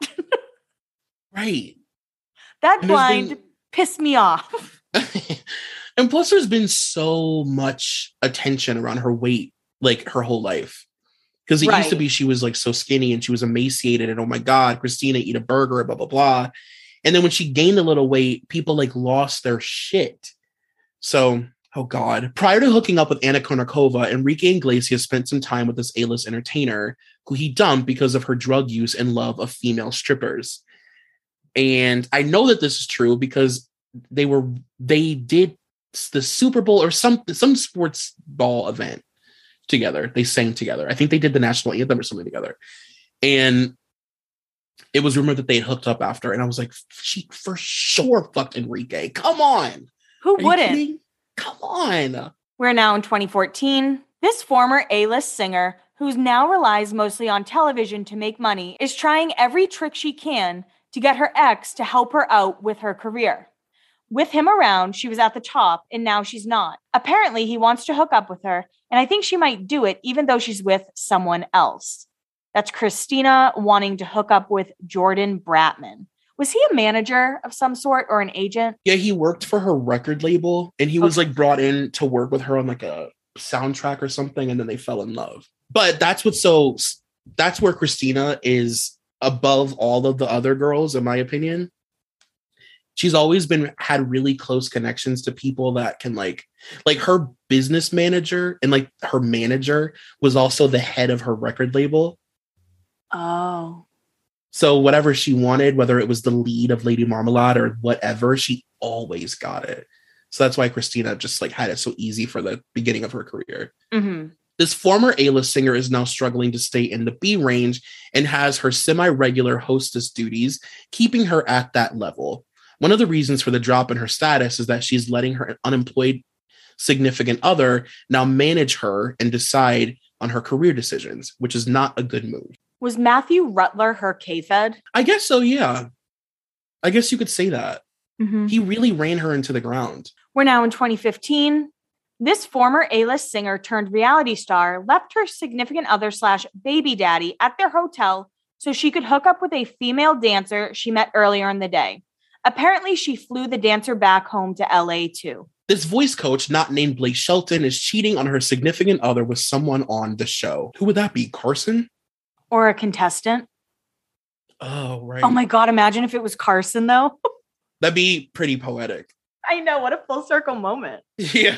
Right.
That blind pissed me off.
And plus, there's been so much attention around her weight, like her whole life. Because it used to be she was like so skinny and she was emaciated and oh my God, Christina, eat a burger, blah, blah, blah. And then when she gained a little weight, people like lost their shit. So, oh God. Prior to hooking up with Anna Kournikova, Enrique Iglesias spent some time with this A-list entertainer who he dumped because of her drug use and love of female strippers. And I know that this is true because they did the Super Bowl or some sports ball event together. They sang together. I think they did the national anthem or something together. And it was rumored that they had hooked up after. And I was like, she for sure fucked Enrique. Come on.
Who wouldn't?
Come on.
We're now in 2014. This former A-list singer, who now relies mostly on television to make money, is trying every trick she can to get her ex to help her out with her career. With him around, she was at the top, and now she's not. Apparently, he wants to hook up with her, and I think she might do it even though she's with someone else. That's Christina wanting to hook up with Jordan Bratman. Was he a manager of some sort or an agent?
Yeah, he worked for her record label, and he was like brought in to work with her on like a soundtrack or something, and then they fell in love. But that's where Christina is above all of the other girls, in my opinion. She's always had really close connections to people that can like her business manager and like her manager was also the head of her record label.
Oh.
So whatever she wanted, whether it was the lead of Lady Marmalade or whatever, she always got it. So that's why Christina just like had it so easy for the beginning of her career.
Mm-hmm.
This former A-list singer is now struggling to stay in the B range and has her semi-regular hostess duties, keeping her at that level. One of the reasons for the drop in her status is that she's letting her unemployed significant other now manage her and decide on her career decisions, which is not a good move.
Was Matthew Rutler her K-Fed?
I guess so, yeah. I guess you could say that.
Mm-hmm.
He really ran her into the ground.
We're now in 2015. This former A-list singer turned reality star left her significant other / baby daddy at their hotel so she could hook up with a female dancer she met earlier in the day. Apparently, she flew the dancer back home to LA too.
This voice coach, not named Blake Shelton, is cheating on her significant other with someone on the show. Who would that be? Carson?
Or a contestant?
Oh, right.
Oh my God, imagine if it was Carson though.
That'd be pretty poetic.
I know, what a full circle moment.
Yeah.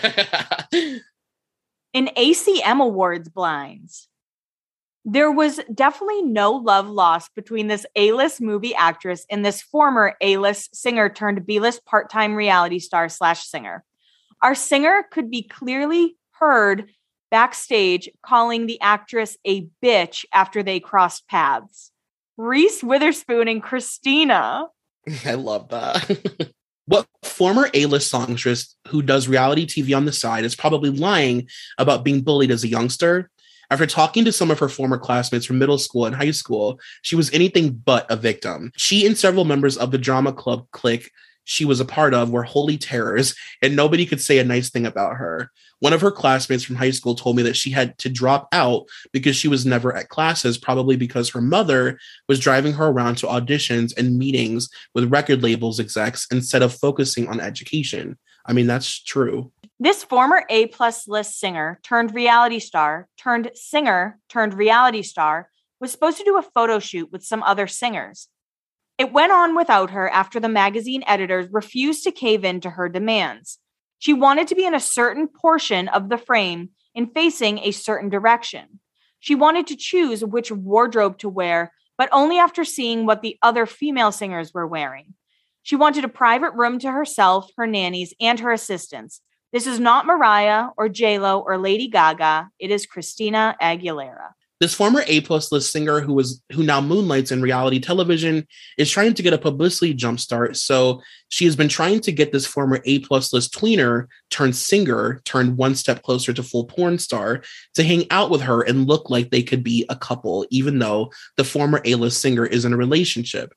In ACM Awards blinds, there was definitely no love lost between this A-list movie actress and this former A-list singer turned B-list part-time reality star / singer. Our singer could be clearly heard backstage calling the actress a bitch after they crossed paths. Reese Witherspoon and Christina.
I love that. What former A-list songstress who does reality TV on the side is probably lying about being bullied as a youngster? After talking to some of her former classmates from middle school and high school, she was anything but a victim. She and several members of the drama club clique she was a part of were holy terrors, and nobody could say a nice thing about her. One of her classmates from high school told me that she had to drop out because she was never at classes, probably because her mother was driving her around to auditions and meetings with record labels execs instead of focusing on education. I mean, that's true.
This former A-plus list singer turned reality star turned singer turned reality star was supposed to do a photo shoot with some other singers. It went on without her after the magazine editors refused to cave in to her demands. She wanted to be in a certain portion of the frame and facing a certain direction. She wanted to choose which wardrobe to wear, but only after seeing what the other female singers were wearing. She wanted a private room to herself, her nannies, and her assistants. This is not Mariah or J-Lo or Lady Gaga. It is Christina Aguilera.
This former A-plus list singer who now moonlights in reality television is trying to get a publicity jumpstart. So she has been trying to get this former A-plus list tweener turned singer turned one step closer to full porn star to hang out with her and look like they could be a couple, even though the former A-list singer is in a relationship.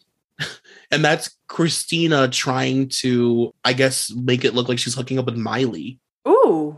And that's Christina trying to, I guess, make it look like she's hooking up with Miley.
Ooh.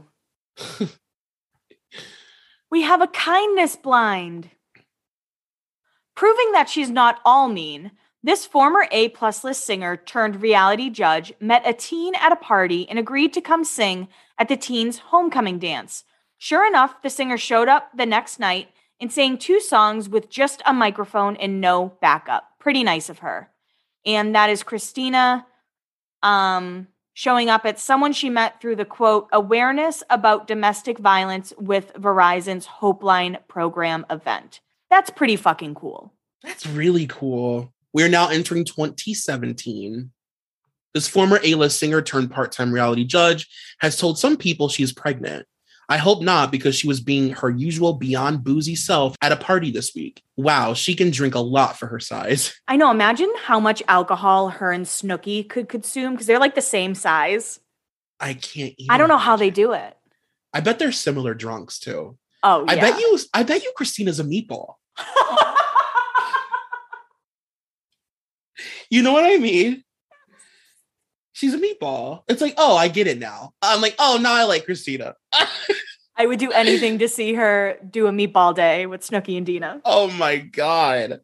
We have a kindness blind. Proving that she's not all mean, this former A-plus list singer turned reality judge met a teen at a party and agreed to come sing at the teen's homecoming dance. Sure enough, the singer showed up the next night and sang 2 songs with just a microphone and no backup. Pretty nice of her. And that is Christina showing up at someone she met through the, quote, awareness about domestic violence with Verizon's Hopeline program event. That's pretty fucking cool.
That's really cool. We're now entering 2017. This former A-list singer turned part-time reality judge has told some people she's pregnant. I hope not, because she was being her usual beyond boozy self at a party this week. Wow, she can drink a lot for her size.
I know. Imagine how much alcohol her and Snooki could consume, because they're like the same size.
I can't even.
I don't know how they do it.
I bet they're similar drunks too.
Oh, yeah.
I bet you Christina's a meatball. You know what I mean? She's a meatball. It's like, oh, I get it now. I'm like, oh, now I like Christina.
I would do anything to see her do a meatball day with Snooki and Dina.
Oh my God.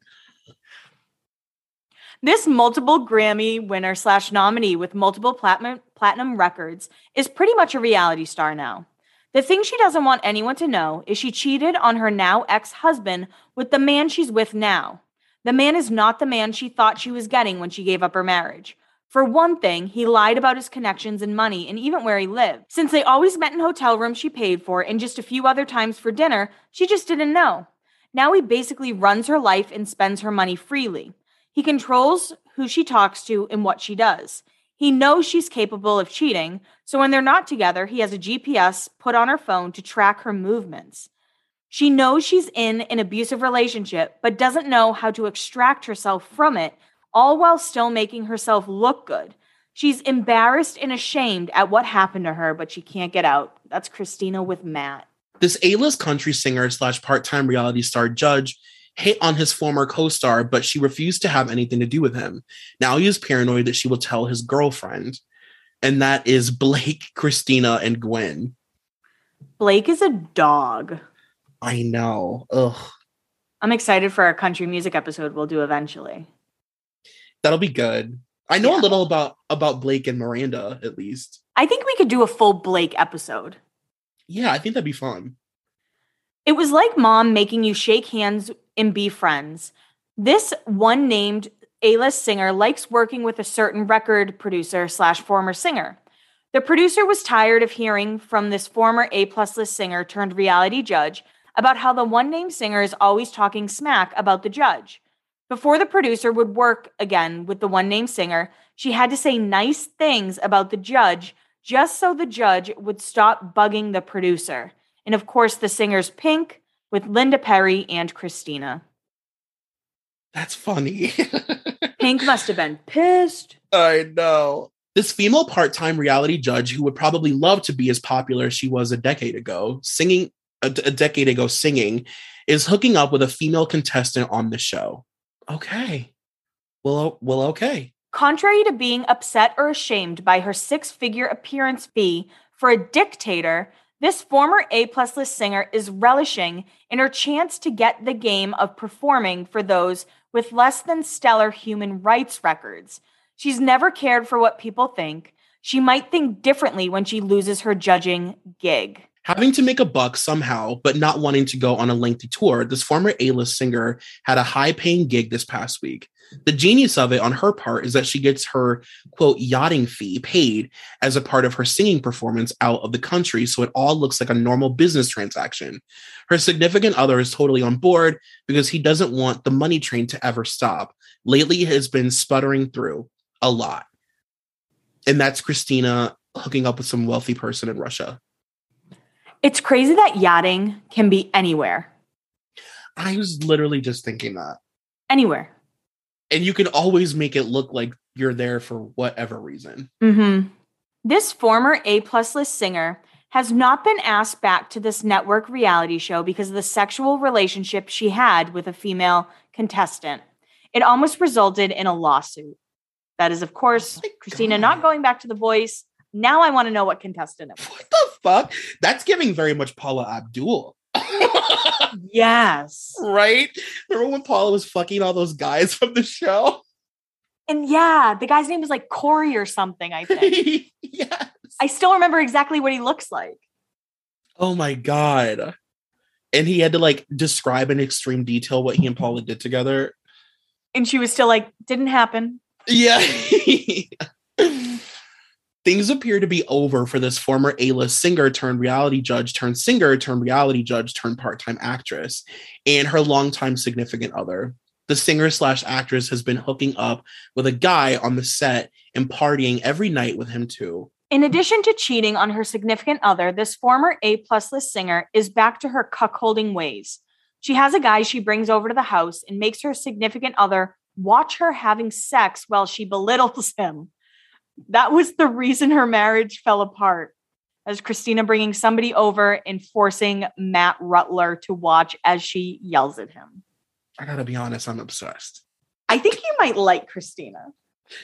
This multiple Grammy winner / nominee with multiple platinum records is pretty much a reality star now. The thing she doesn't want anyone to know is she cheated on her now ex-husband with the man she's with now. The man is not the man she thought she was getting when she gave up her marriage. For one thing, he lied about his connections and money and even where he lived. Since they always met in hotel rooms she paid for and just a few other times for dinner, she just didn't know. Now he basically runs her life and spends her money freely. He controls who she talks to and what she does. He knows she's capable of cheating, so when they're not together, he has a GPS put on her phone to track her movements. She knows she's in an abusive relationship, but doesn't know how to extract herself from it, all while still making herself look good. She's embarrassed and ashamed at what happened to her, but she can't get out. That's Christina with Matt.
This A-list country singer / part-time reality star judge hit on his former co-star, but she refused to have anything to do with him. Now he is paranoid that she will tell his girlfriend, and that is Blake, Christina, and Gwen.
Blake is a dog.
I know. Ugh.
I'm excited for our country music episode we'll do eventually.
That'll be good. I know a little about Blake and Miranda, at least.
I think we could do a full Blake episode.
Yeah, I think that'd be fun.
It was like mom making you shake hands and be friends. This one named A-list singer likes working with a certain record producer / former singer. The producer was tired of hearing from this former A+ list singer turned reality judge about how the one named singer is always talking smack about the judge. Before the producer would work again with the one named singer, she had to say nice things about the judge just so the judge would stop bugging the producer. And of course, the singer's Pink with Linda Perry and Christina.
That's funny.
Pink must have been pissed.
I know. This female part-time reality judge who would probably love to be as popular as she was a decade ago singing, is hooking up with a female contestant on the show. Okay. Well, okay.
Contrary to being upset or ashamed by her 6-figure appearance fee for a dictator, this former A+ list singer is relishing in her chance to get the game of performing for those with less than stellar human rights records. She's never cared for what people think. She might think differently when she loses her judging gig.
Having to make a buck somehow, but not wanting to go on a lengthy tour, this former A-list singer had a high-paying gig this past week. The genius of it on her part is that she gets her, quote, yachting fee paid as a part of her singing performance out of the country, so it all looks like a normal business transaction. Her significant other is totally on board because he doesn't want the money train to ever stop. Lately, he has been sputtering through a lot. And that's Christina hooking up with some wealthy person in Russia.
It's crazy that yachting can be anywhere.
I was literally just thinking that.
Anywhere.
And you can always make it look like you're there for whatever reason.
Mm-hmm. This former A+ list singer has not been asked back to this network reality show because of the sexual relationship she had with a female contestant. It almost resulted in a lawsuit. That is, of course, Christina not going back to The Voice. Now I want to know what contestant it was.
What the fuck? That's giving very much Paula Abdul.
Yes.
Right? Remember when Paula was fucking all those guys from the show?
And yeah, the guy's name was like Corey or something, I think.
Yes.
I still remember exactly what he looks like.
Oh my God. And he had to like describe in extreme detail what he and Paula did together.
And she was still like, didn't happen.
Yeah. Things appear to be over for this former A-list singer turned reality judge turned singer turned reality judge turned part-time actress and her longtime significant other. The singer/actress has been hooking up with a guy on the set and partying every night with him too.
In addition to cheating on her significant other, this former A+ list singer is back to her cuckolding ways. She has a guy she brings over to the house and makes her significant other watch her having sex while she belittles him. That was the reason her marriage fell apart, as Christina bringing somebody over and forcing Matt Rutler to watch as she yells at him.
I gotta be honest, I'm obsessed.
I think you might like Christina.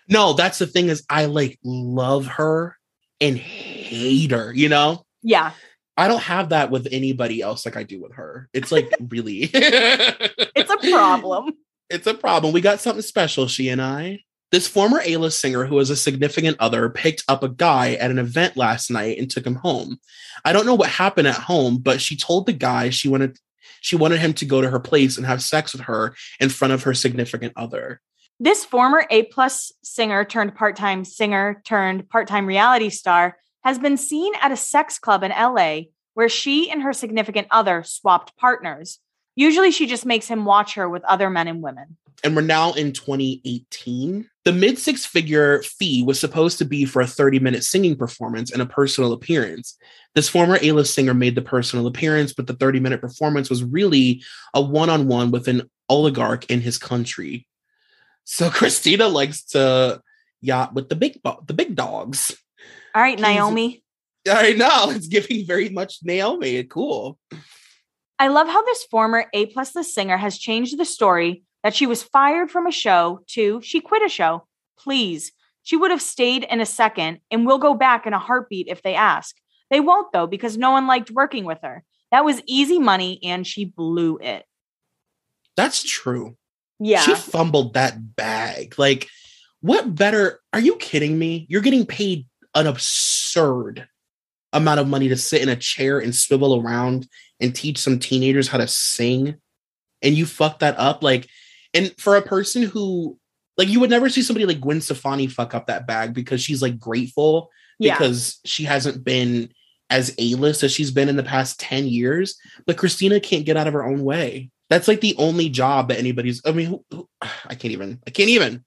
No, that's the thing is I like love her and hate her, you know?
Yeah.
I don't have that with anybody else like I do with her. It's like really
It's a problem.
It's a problem. We got something special, she and I. This former A-list singer who was a significant other picked up a guy at an event last night and took him home. I don't know what happened at home, but she told the guy she wanted him to go to her place and have sex with her in front of her significant other.
This former A-plus singer turned part-time reality star has been seen at a sex club in LA where she and her significant other swapped partners. Usually she just makes him watch her with other men and women.
And we're now in 2018. The mid-six-figure fee was supposed to be for a 30-minute singing performance and a personal appearance. This former A-list singer made the personal appearance, but the 30-minute performance was really a one-on-one with an oligarch in his country. So Christina likes to yacht with the big dogs.
All right, Naomi.
I know. It's giving very much Naomi. Cool.
I love how this former A-plus list singer has changed the story that she was fired from a show to she quit a show. Please. She would have stayed in a second and will go back in a heartbeat if they ask. They won't, though, because no one liked working with her. That was easy money and she blew it.
That's true.
Yeah.
She fumbled that bag. Like, what better? Are you kidding me? You're getting paid an absurd amount of money to sit in a chair and swivel around and teach some teenagers how to sing. And you fucked that up. Like, and for a person who, like, you would never see somebody like Gwen Stefani fuck up that bag because she's like grateful because she hasn't been as A-list as she's been in the past 10 years. But Christina can't get out of her own way. That's like the only job that anybody's, I mean, I can't even.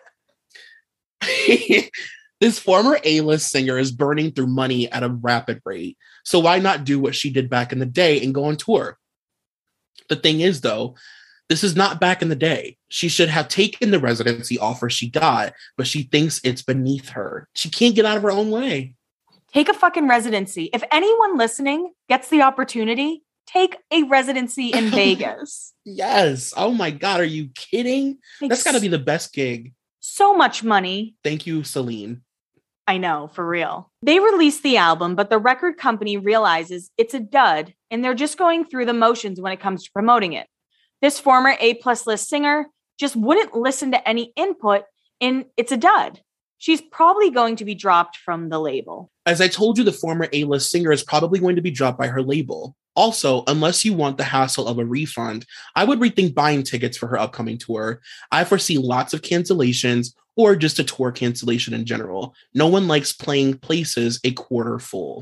This former A-list singer is burning through money at a rapid rate. So why not do what she did back in the day and go on tour? The thing is, though, this is not back in the day. She should have taken the residency offer she got, but she thinks it's beneath her. She can't get out of her own way.
Take a fucking residency. If anyone listening gets the opportunity, take a residency in Vegas.
Yes. Oh my God. Are you kidding? That's got to be the best gig.
So much money.
Thank you, Celine.
I know, for real. They released the album, but the record company realizes it's a dud, and they're just going through the motions when it comes to promoting it. This former A-plus list singer just wouldn't listen to any input, and it's a dud. She's probably going to be dropped from the label.
As I told you, the former A-list singer is probably going to be dropped by her label. Also, unless you want the hassle of a refund, I would rethink buying tickets for her upcoming tour. I foresee lots of cancellations or just a tour cancellation in general. No one likes playing places a quarter full.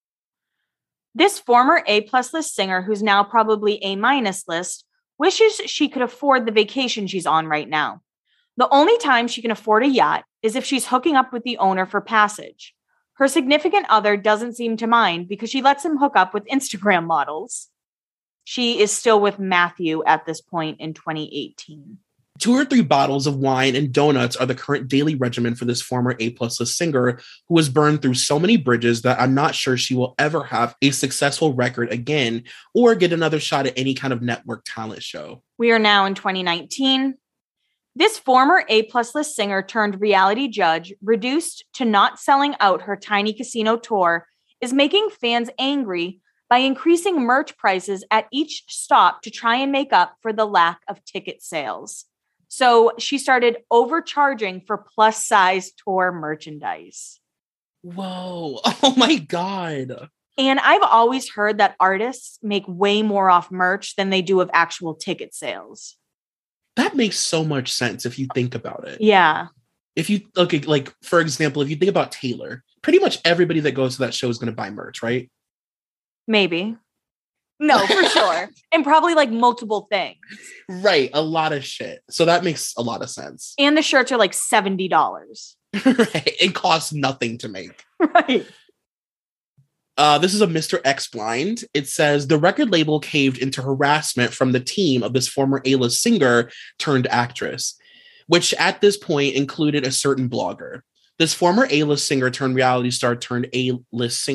This former A-plus list singer, who's now probably A-minus list, wishes she could afford the vacation she's on right now. The only time she can afford a yacht is if she's hooking up with the owner for passage. Her significant other doesn't seem to mind because she lets him hook up with Instagram models. She is still with Matthew at this point in 2018.
2 or 3 bottles of wine and donuts are the current daily regimen for this former A-plus list singer who has burned through so many bridges that I'm not sure she will ever have a successful record again or get another shot at any kind of network talent show.
We are now in 2019. This former A-plus list singer turned reality judge, reduced to not selling out her tiny casino tour, is making fans angry by increasing merch prices at each stop to try and make up for the lack of ticket sales. So she started overcharging for plus size tour merchandise.
Whoa. Oh my God.
And I've always heard that artists make way more off merch than they do of actual ticket sales.
That makes so much sense if you think about it.
Yeah.
If you, okay, like, for example, if you think about Taylor, pretty much everybody that goes to that show is going to buy merch, right?
Maybe. No, for sure. And probably like multiple things.
Right. A lot of shit. So that makes a lot of sense.
And the shirts are like $70.
Right. It costs nothing to make.
Right.
This is a Mr. X blind. It says the record label caved into harassment from the team of this former A-list singer turned actress, which at this point included a certain blogger. This former A-list singer turned reality star turned A-list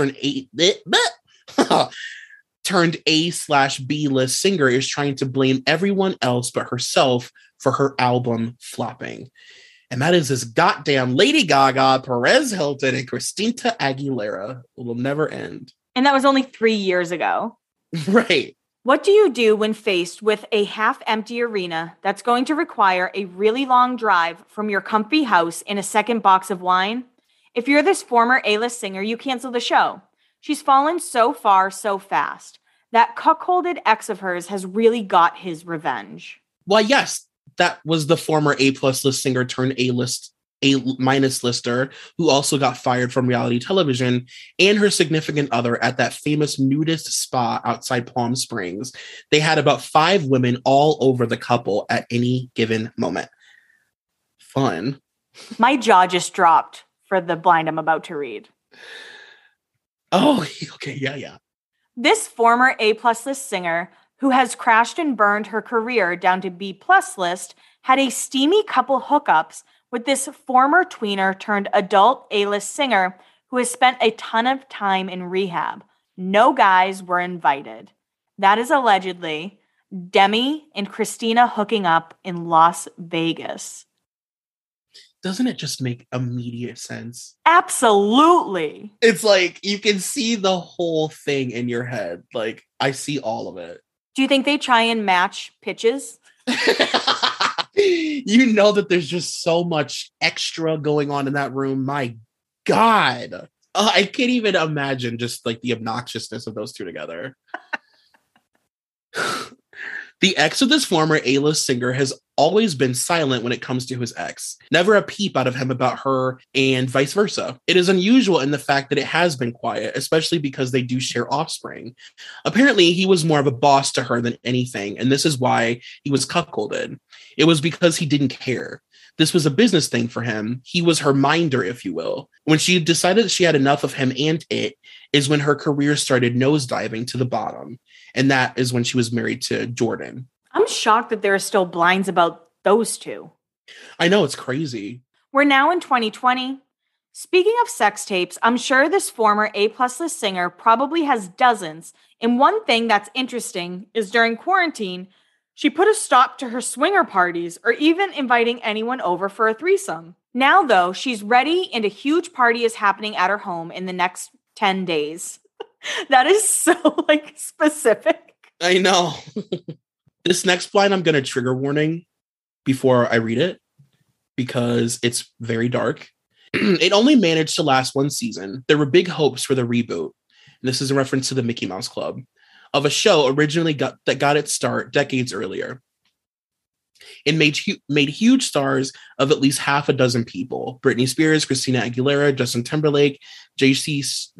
turned A/B-list singer is trying to blame everyone else but herself for her album flopping. And that is this goddamn Lady Gaga, Perez Hilton, and Christina Aguilera. It will never end.
And that was only 3 years ago.
Right.
What do you do when faced with a half-empty arena that's going to require a really long drive from your comfy house and a second box of wine? If you're this former A-list singer, you cancel the show. She's fallen so far so fast. That cuckolded ex of hers has really got his revenge.
Well, yes, that was the former A-plus list singer turned A-list, A-minus lister who also got fired from reality television, and her significant other at that famous nudist spa outside Palm Springs. They had about 5 women all over the couple at any given moment. Fun.
My jaw just dropped for the blind I'm about to read.
Oh, okay, yeah.
This former A-plus list singer, who has crashed and burned her career down to B-plus list, had a steamy couple hookups with this former tweener turned adult A-list singer who has spent a ton of time in rehab. No guys were invited. That is allegedly Demi and Christina hooking up in Las Vegas.
Doesn't it just make immediate sense?
Absolutely.
It's like you can see the whole thing in your head. Like, I see all of it.
Do you think they try and match pitches?
You know that there's just so much extra going on in that room. My God. I can't even imagine just like the obnoxiousness of those two together. The ex of this former A-list singer has always been silent when it comes to his ex. Never a peep out of him about her and vice versa. It is unusual in the fact that it has been quiet, especially because they do share offspring. Apparently, he was more of a boss to her than anything, and this is why he was cuckolded. It was because he didn't care. This was a business thing for him. He was her minder, if you will. When she decided that she had enough of him and it is when her career started nosediving to the bottom. And that is when she was married to Jordan.
I'm shocked that there are still blinds about those two.
I know, it's crazy.
We're now in 2020. Speaking of sex tapes, I'm sure this former A-plus list singer probably has dozens. And one thing that's interesting is during quarantine, she put a stop to her swinger parties or even inviting anyone over for a threesome. Now, though, she's ready and a huge party is happening at her home in the next 10 days. That is so, specific.
I know. This next blind, I'm going to trigger warning before I read it because it's very dark. It only managed to last 1 season. There were big hopes for the reboot. And this is a reference to the Mickey Mouse Club of a show originally got its start decades earlier. It made huge stars of at least half a dozen people: Britney Spears, Christina Aguilera, Justin Timberlake, JC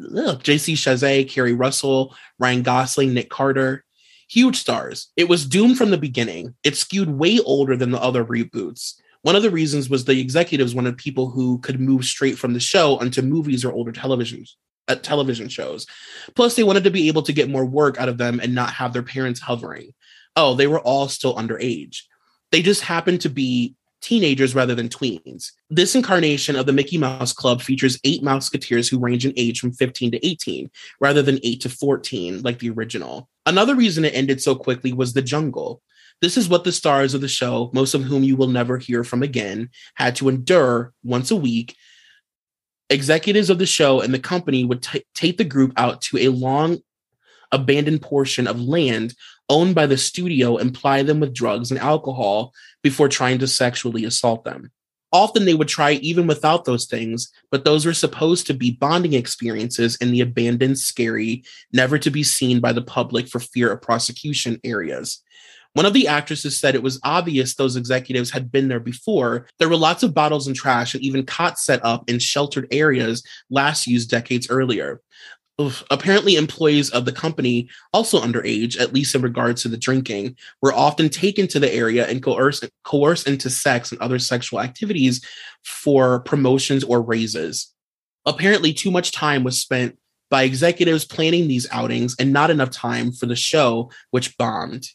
Chasez, Kerry Russell, Ryan Gosling, Nick Carter. Huge stars. It was doomed from the beginning. It skewed way older than the other reboots. One of the reasons was the executives wanted people who could move straight from the show onto movies or older television shows. Plus, they wanted to be able to get more work out of them and not have their parents hovering. Oh, they were all still underage. They just happened to be teenagers rather than tweens. This incarnation of the Mickey Mouse Club features 8 Mouseketeers who range in age from 15 to 18, rather than 8 to 14, like the original. Another reason it ended so quickly was the jungle. This is what the stars of the show, most of whom you will never hear from again, had to endure once a week. Executives of the show and the company would take the group out to a long abandoned portion of land owned by the studio and ply them with drugs and alcohol before trying to sexually assault them. Often they would try even without those things, but those were supposed to be bonding experiences in the abandoned, scary, never to be seen by the public for fear of prosecution areas. One of the actresses said it was obvious those executives had been there before. There were lots of bottles and trash and even cots set up in sheltered areas last used decades earlier. Apparently, employees of the company, also underage, at least in regards to the drinking, were often taken to the area and coerced into sex and other sexual activities for promotions or raises. Apparently, too much time was spent by executives planning these outings and not enough time for the show, which bombed.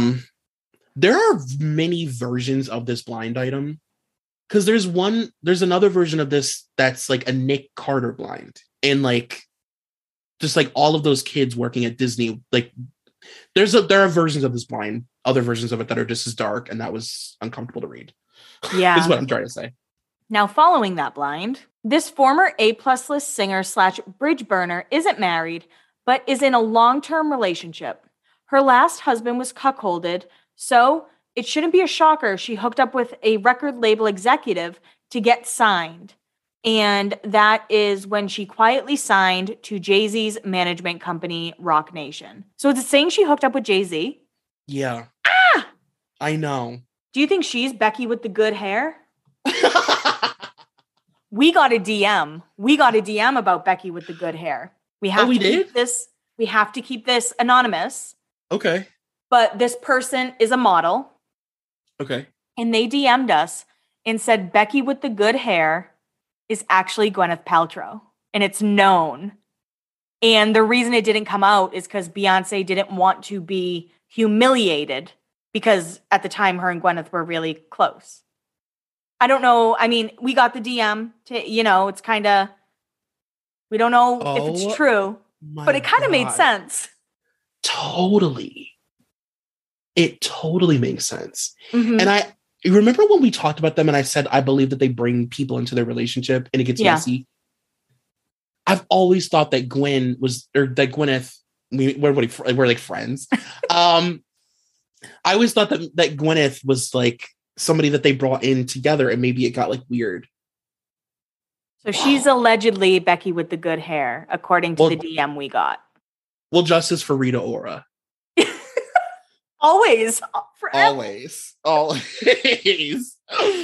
There are many versions of this blind item because there's another version of this that's like a Nick Carter blind, and just all of those kids working at Disney, there are versions of this blind, other versions of it that are just as dark, and that was uncomfortable to read.
Yeah.
Is what I'm trying to say.
Now, following that blind, this former A-plus list singer / bridge burner isn't married, but is in a long-term relationship. Her last husband was cuckolded, so it shouldn't be a shocker she hooked up with a record label executive to get signed. And that is when she quietly signed to Jay-Z's management company, Roc Nation. So it's saying she hooked up with Jay-Z?
Yeah.
Ah!
I know.
Do you think she's Becky with the good hair? We got a DM. We got a DM about Becky with the good hair. We have to keep this. We have to keep this anonymous.
Okay.
But this person is a model.
Okay.
And they DM'd us and said Becky with the good hair is actually Gwyneth Paltrow. And it's known. And the reason it didn't come out is because Beyonce didn't want to be humiliated because at the time her and Gwyneth were really close. I don't know. I mean, we got the DM to, it's kind of, we don't know if it's true, but it kind of made sense.
Totally. It totally makes sense.
Mm-hmm.
And I remember when we talked about them and I said, I believe that they bring people into their relationship and it gets messy. I've always thought that Gwyneth, we're like friends. I always thought that Gwyneth was like somebody that they brought in together and maybe it got like weird.
So she's allegedly Becky with the good hair, according to the DM we got.
Well, justice for Rita Ora.
Always. Forever.
Always.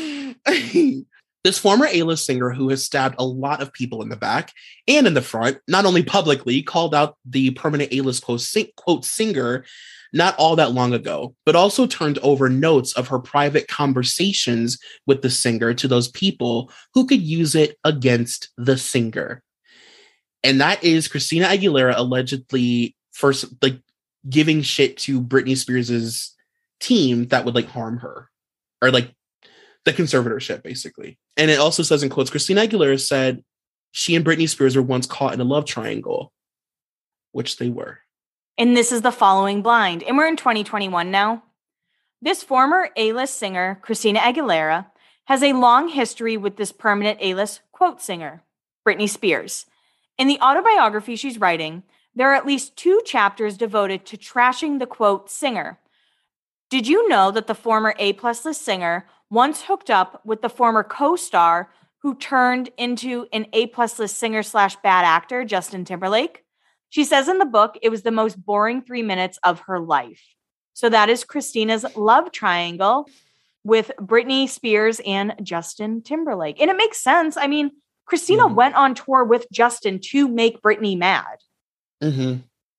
This former A-list singer who has stabbed a lot of people in the back and in the front, not only publicly, called out the permanent A-list quote singer not all that long ago, but also turned over notes of her private conversations with the singer to those people who could use it against the singer. And that is Christina Aguilera allegedly first like giving shit to Britney Spears's team that would like harm her or like the conservatorship basically. And it also says in quotes, Christina Aguilera said she and Britney Spears were once caught in a love triangle, which they were.
And this is the following blind. And we're in 2021 now. This former A-list singer, Christina Aguilera, has a long history with this permanent A-list quote singer, Britney Spears. In the autobiography she's writing, there are at least 2 chapters devoted to trashing the quote singer. Did you know that the former A-plus list singer once hooked up with the former co-star who turned into an A-plus list singer / bad actor, Justin Timberlake? She says in the book, it was the most boring 3 minutes of her life. So that is Christina's love triangle with Britney Spears and Justin Timberlake. And it makes sense. I mean, Christina went on tour with Justin to make Britney mad.
Mm-hmm.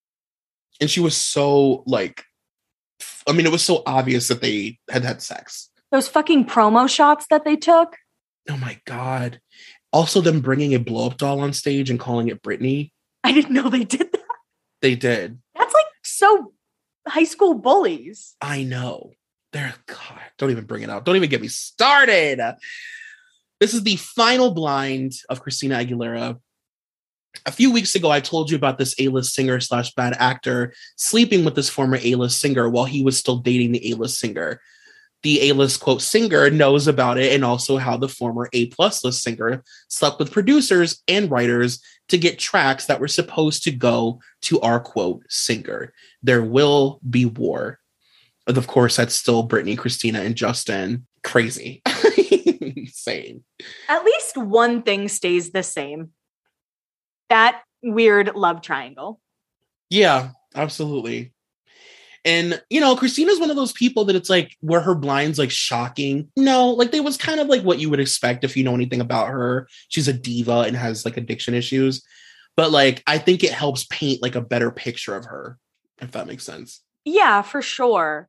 And she was so like, it was so obvious that they had sex.
Those fucking promo shots that they took.
Oh my God. Also them bringing a blow-up doll on stage and calling it Britney.
I didn't know they did that.
They did.
That's like so high school bullies.
I know. God, don't even bring it up. Don't even get me started. This is the final blind of Christina Aguilera. A few weeks ago, I told you about this A-list singer / bad actor sleeping with this former A-list singer while he was still dating the A-list singer. The A-list quote singer knows about it and also how the former A-plus list singer slept with producers and writers to get tracks that were supposed to go to our quote singer. There will be war. And of course, that's still Britney, Christina, and Justin. Crazy. Insane.
At least one thing stays the same. That weird love triangle.
Yeah, absolutely. And, Christina's one of those people that it's like, were her blinds like shocking? No, like they was kind of like what you would expect if you know anything about her. She's a diva and has like addiction issues. But like, I think it helps paint like a better picture of her, if that makes sense.
Yeah, for sure.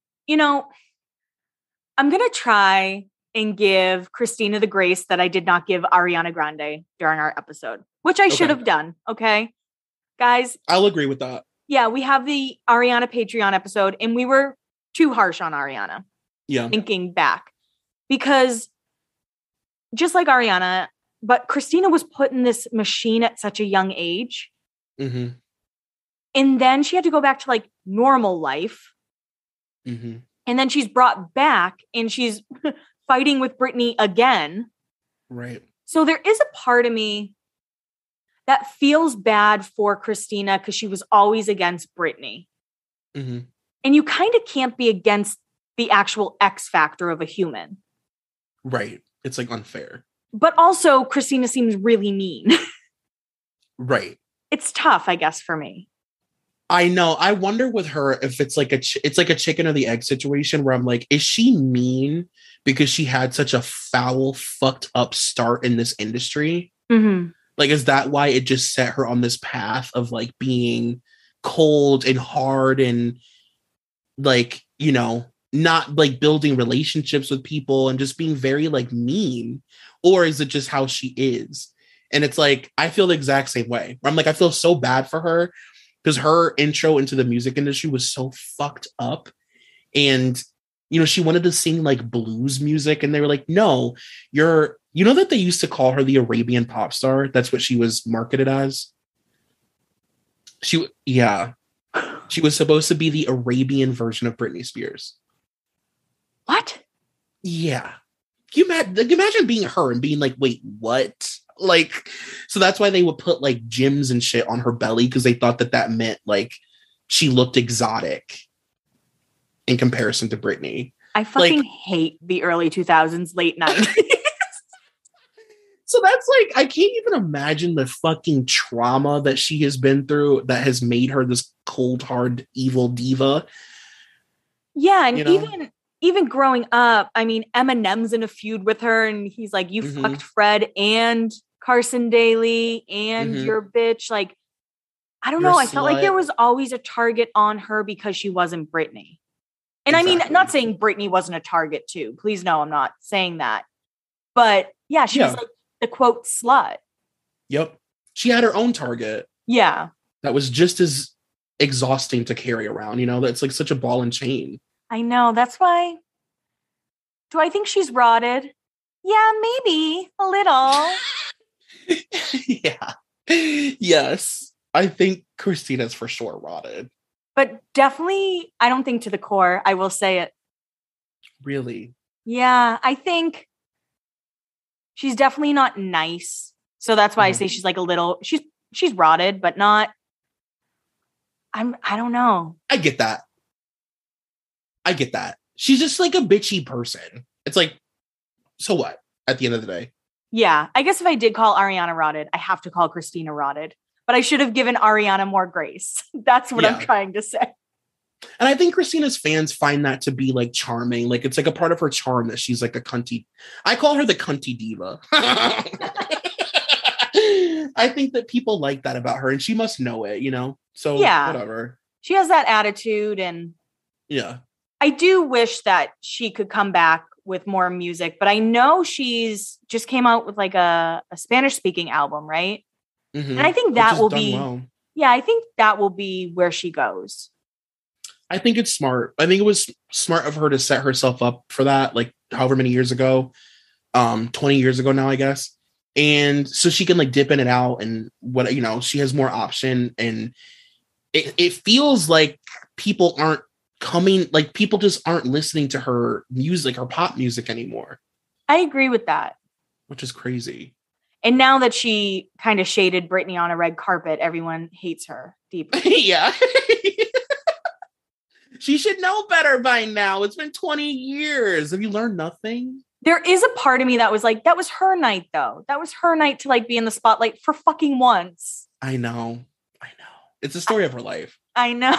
I'm going to try and give Christina the grace that I did not give Ariana Grande during our episode, which I should have done. Okay, guys.
I'll agree with that.
Yeah, we have the Ariana Patreon episode, and we were too harsh on Ariana.
Yeah.
Thinking back. Because just like Ariana, but Christina was put in this machine at such a young age.
Mm-hmm.
And then she had to go back to like normal life.
Mm-hmm.
And then she's brought back and she's fighting with Britney again.
Right.
So there is a part of me that feels bad for Christina because she was always against Britney.
Mm-hmm.
And you kind of can't be against the actual X factor of a human.
Right. It's like unfair.
But also, Christina seems really mean.
Right.
It's tough, I guess, for me.
I know. I wonder with her if it's like it's like a chicken or the egg situation where I'm like, is she mean because she had such a foul, fucked up start in this industry?
Mm-hmm.
Like, is that why it just set her on this path of like being cold and hard and like, you know, not like building relationships with people and just being very like mean? Or is it just how she is? And it's like, I feel the exact same way. I'm like, I feel so bad for her because her intro into the music industry was so fucked up. And, you know, she wanted to sing like blues music. And they were like, no, you know that they used to call her the Arabian pop star? That's what she was marketed as. She was supposed to be the Arabian version of Britney Spears.
What?
Yeah. Can you imagine being her and being like, wait, what? Like, so that's why they would put like gems and shit on her belly because they thought that meant like she looked exotic in comparison to Britney.
I fucking hate the early 2000s, late 90s.
So that's like, I can't even imagine the fucking trauma that she has been through that has made her this cold, hard, evil diva.
Yeah, and
You know?
even growing up, I mean, Eminem's in a feud with her, and he's like, "You fucked Fred and Carson Daly and your bitch." Like, I don't know. I felt like there was always a target on her because she wasn't Britney. And I mean, not saying Britney wasn't a target too. Please no, I'm not saying that. But yeah, she was like the quote slut.
Yep. She had her own target.
Yeah. That
was just as exhausting to carry around. You know, that's like such a ball and chain.
I know. That's why. Do I think she's rotted? Yeah, maybe a little.
Yeah. Yes. I think Christina's for sure rotted.
But definitely, I don't think to the core. I will say it.
Really?
Yeah, I think she's definitely not nice. So that's why I say she's like a little, she's rotted, but not, I don't know.
I get that. She's just like a bitchy person. It's like, so what at the end of the day?
Yeah. I guess if I did call Ariana rotted, I have to call Christina rotted, but I should have given Ariana more grace. That's what I'm trying to say.
And I think Christina's fans find that to be like charming. Like it's like a part of her charm that she's like a cunty. I call her the cunty diva. I think that people like that about her and she must know it, you know? So whatever.
She has that attitude and
yeah.
I do wish that she could come back with more music, but I know she's just came out with like a Spanish speaking album, right?
Mm-hmm.
And I think that will be, I think that will be where she goes.
I think it's smart. I think it was smart of her to set herself up for that, like however many years ago, 20 years ago now, I guess. And so she can like dip in and out and what, you know, she has more option and it feels like people aren't coming, like people just aren't listening to her music or pop music anymore.
I agree with that.
Which is crazy.
And now that she kind of shaded Britney on a red carpet, everyone hates her deeply.
Yeah. She should know better by now. It's been 20 years. Have you learned nothing?
There is a part of me that was like, that was her night though. That was her night to like be in the spotlight for fucking once.
I know. It's the story of her life.
I know.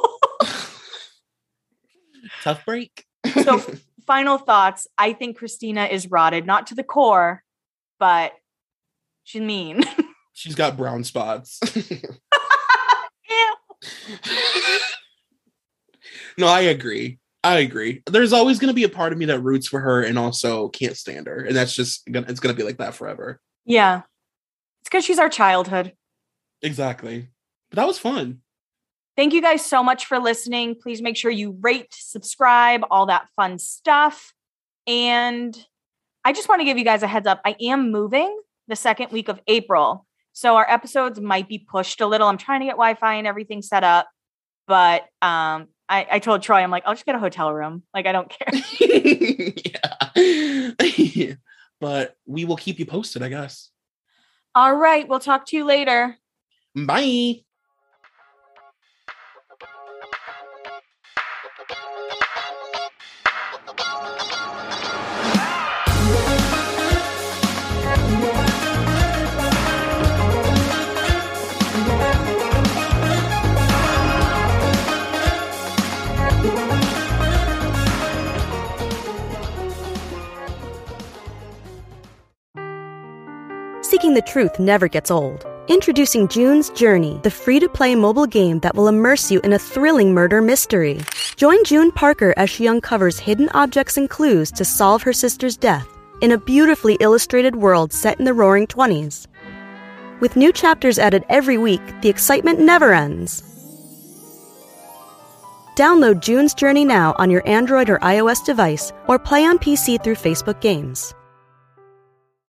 Tough break.
So final thoughts. I think Christina is rotted, not to the core, but she's mean.
She's got brown spots. No, I agree. There's always going to be a part of me that roots for her and also can't stand her. And that's just, it's going to be like that forever.
Yeah. It's because she's our childhood.
Exactly. But that was fun.
Thank you guys so much for listening. Please make sure you rate, subscribe, all that fun stuff. And I just want to give you guys a heads up. I am moving the second week of April. So our episodes might be pushed a little. I'm trying to get Wi-Fi and everything set up. But I told Troy, I'm like, I'll just get a hotel room. Like, I don't care.
Yeah. but we will keep you posted, I guess.
All right. We'll talk to you later.
Bye.
Seeking the truth never gets old. Introducing June's Journey, the free-to-play mobile game that will immerse you in a thrilling murder mystery. Join June Parker as she uncovers hidden objects and clues to solve her sister's death in a beautifully illustrated world set in the Roaring '20s. With new chapters added every week, the excitement never ends. Download June's Journey now on your Android or iOS device, or play on PC through Facebook Games.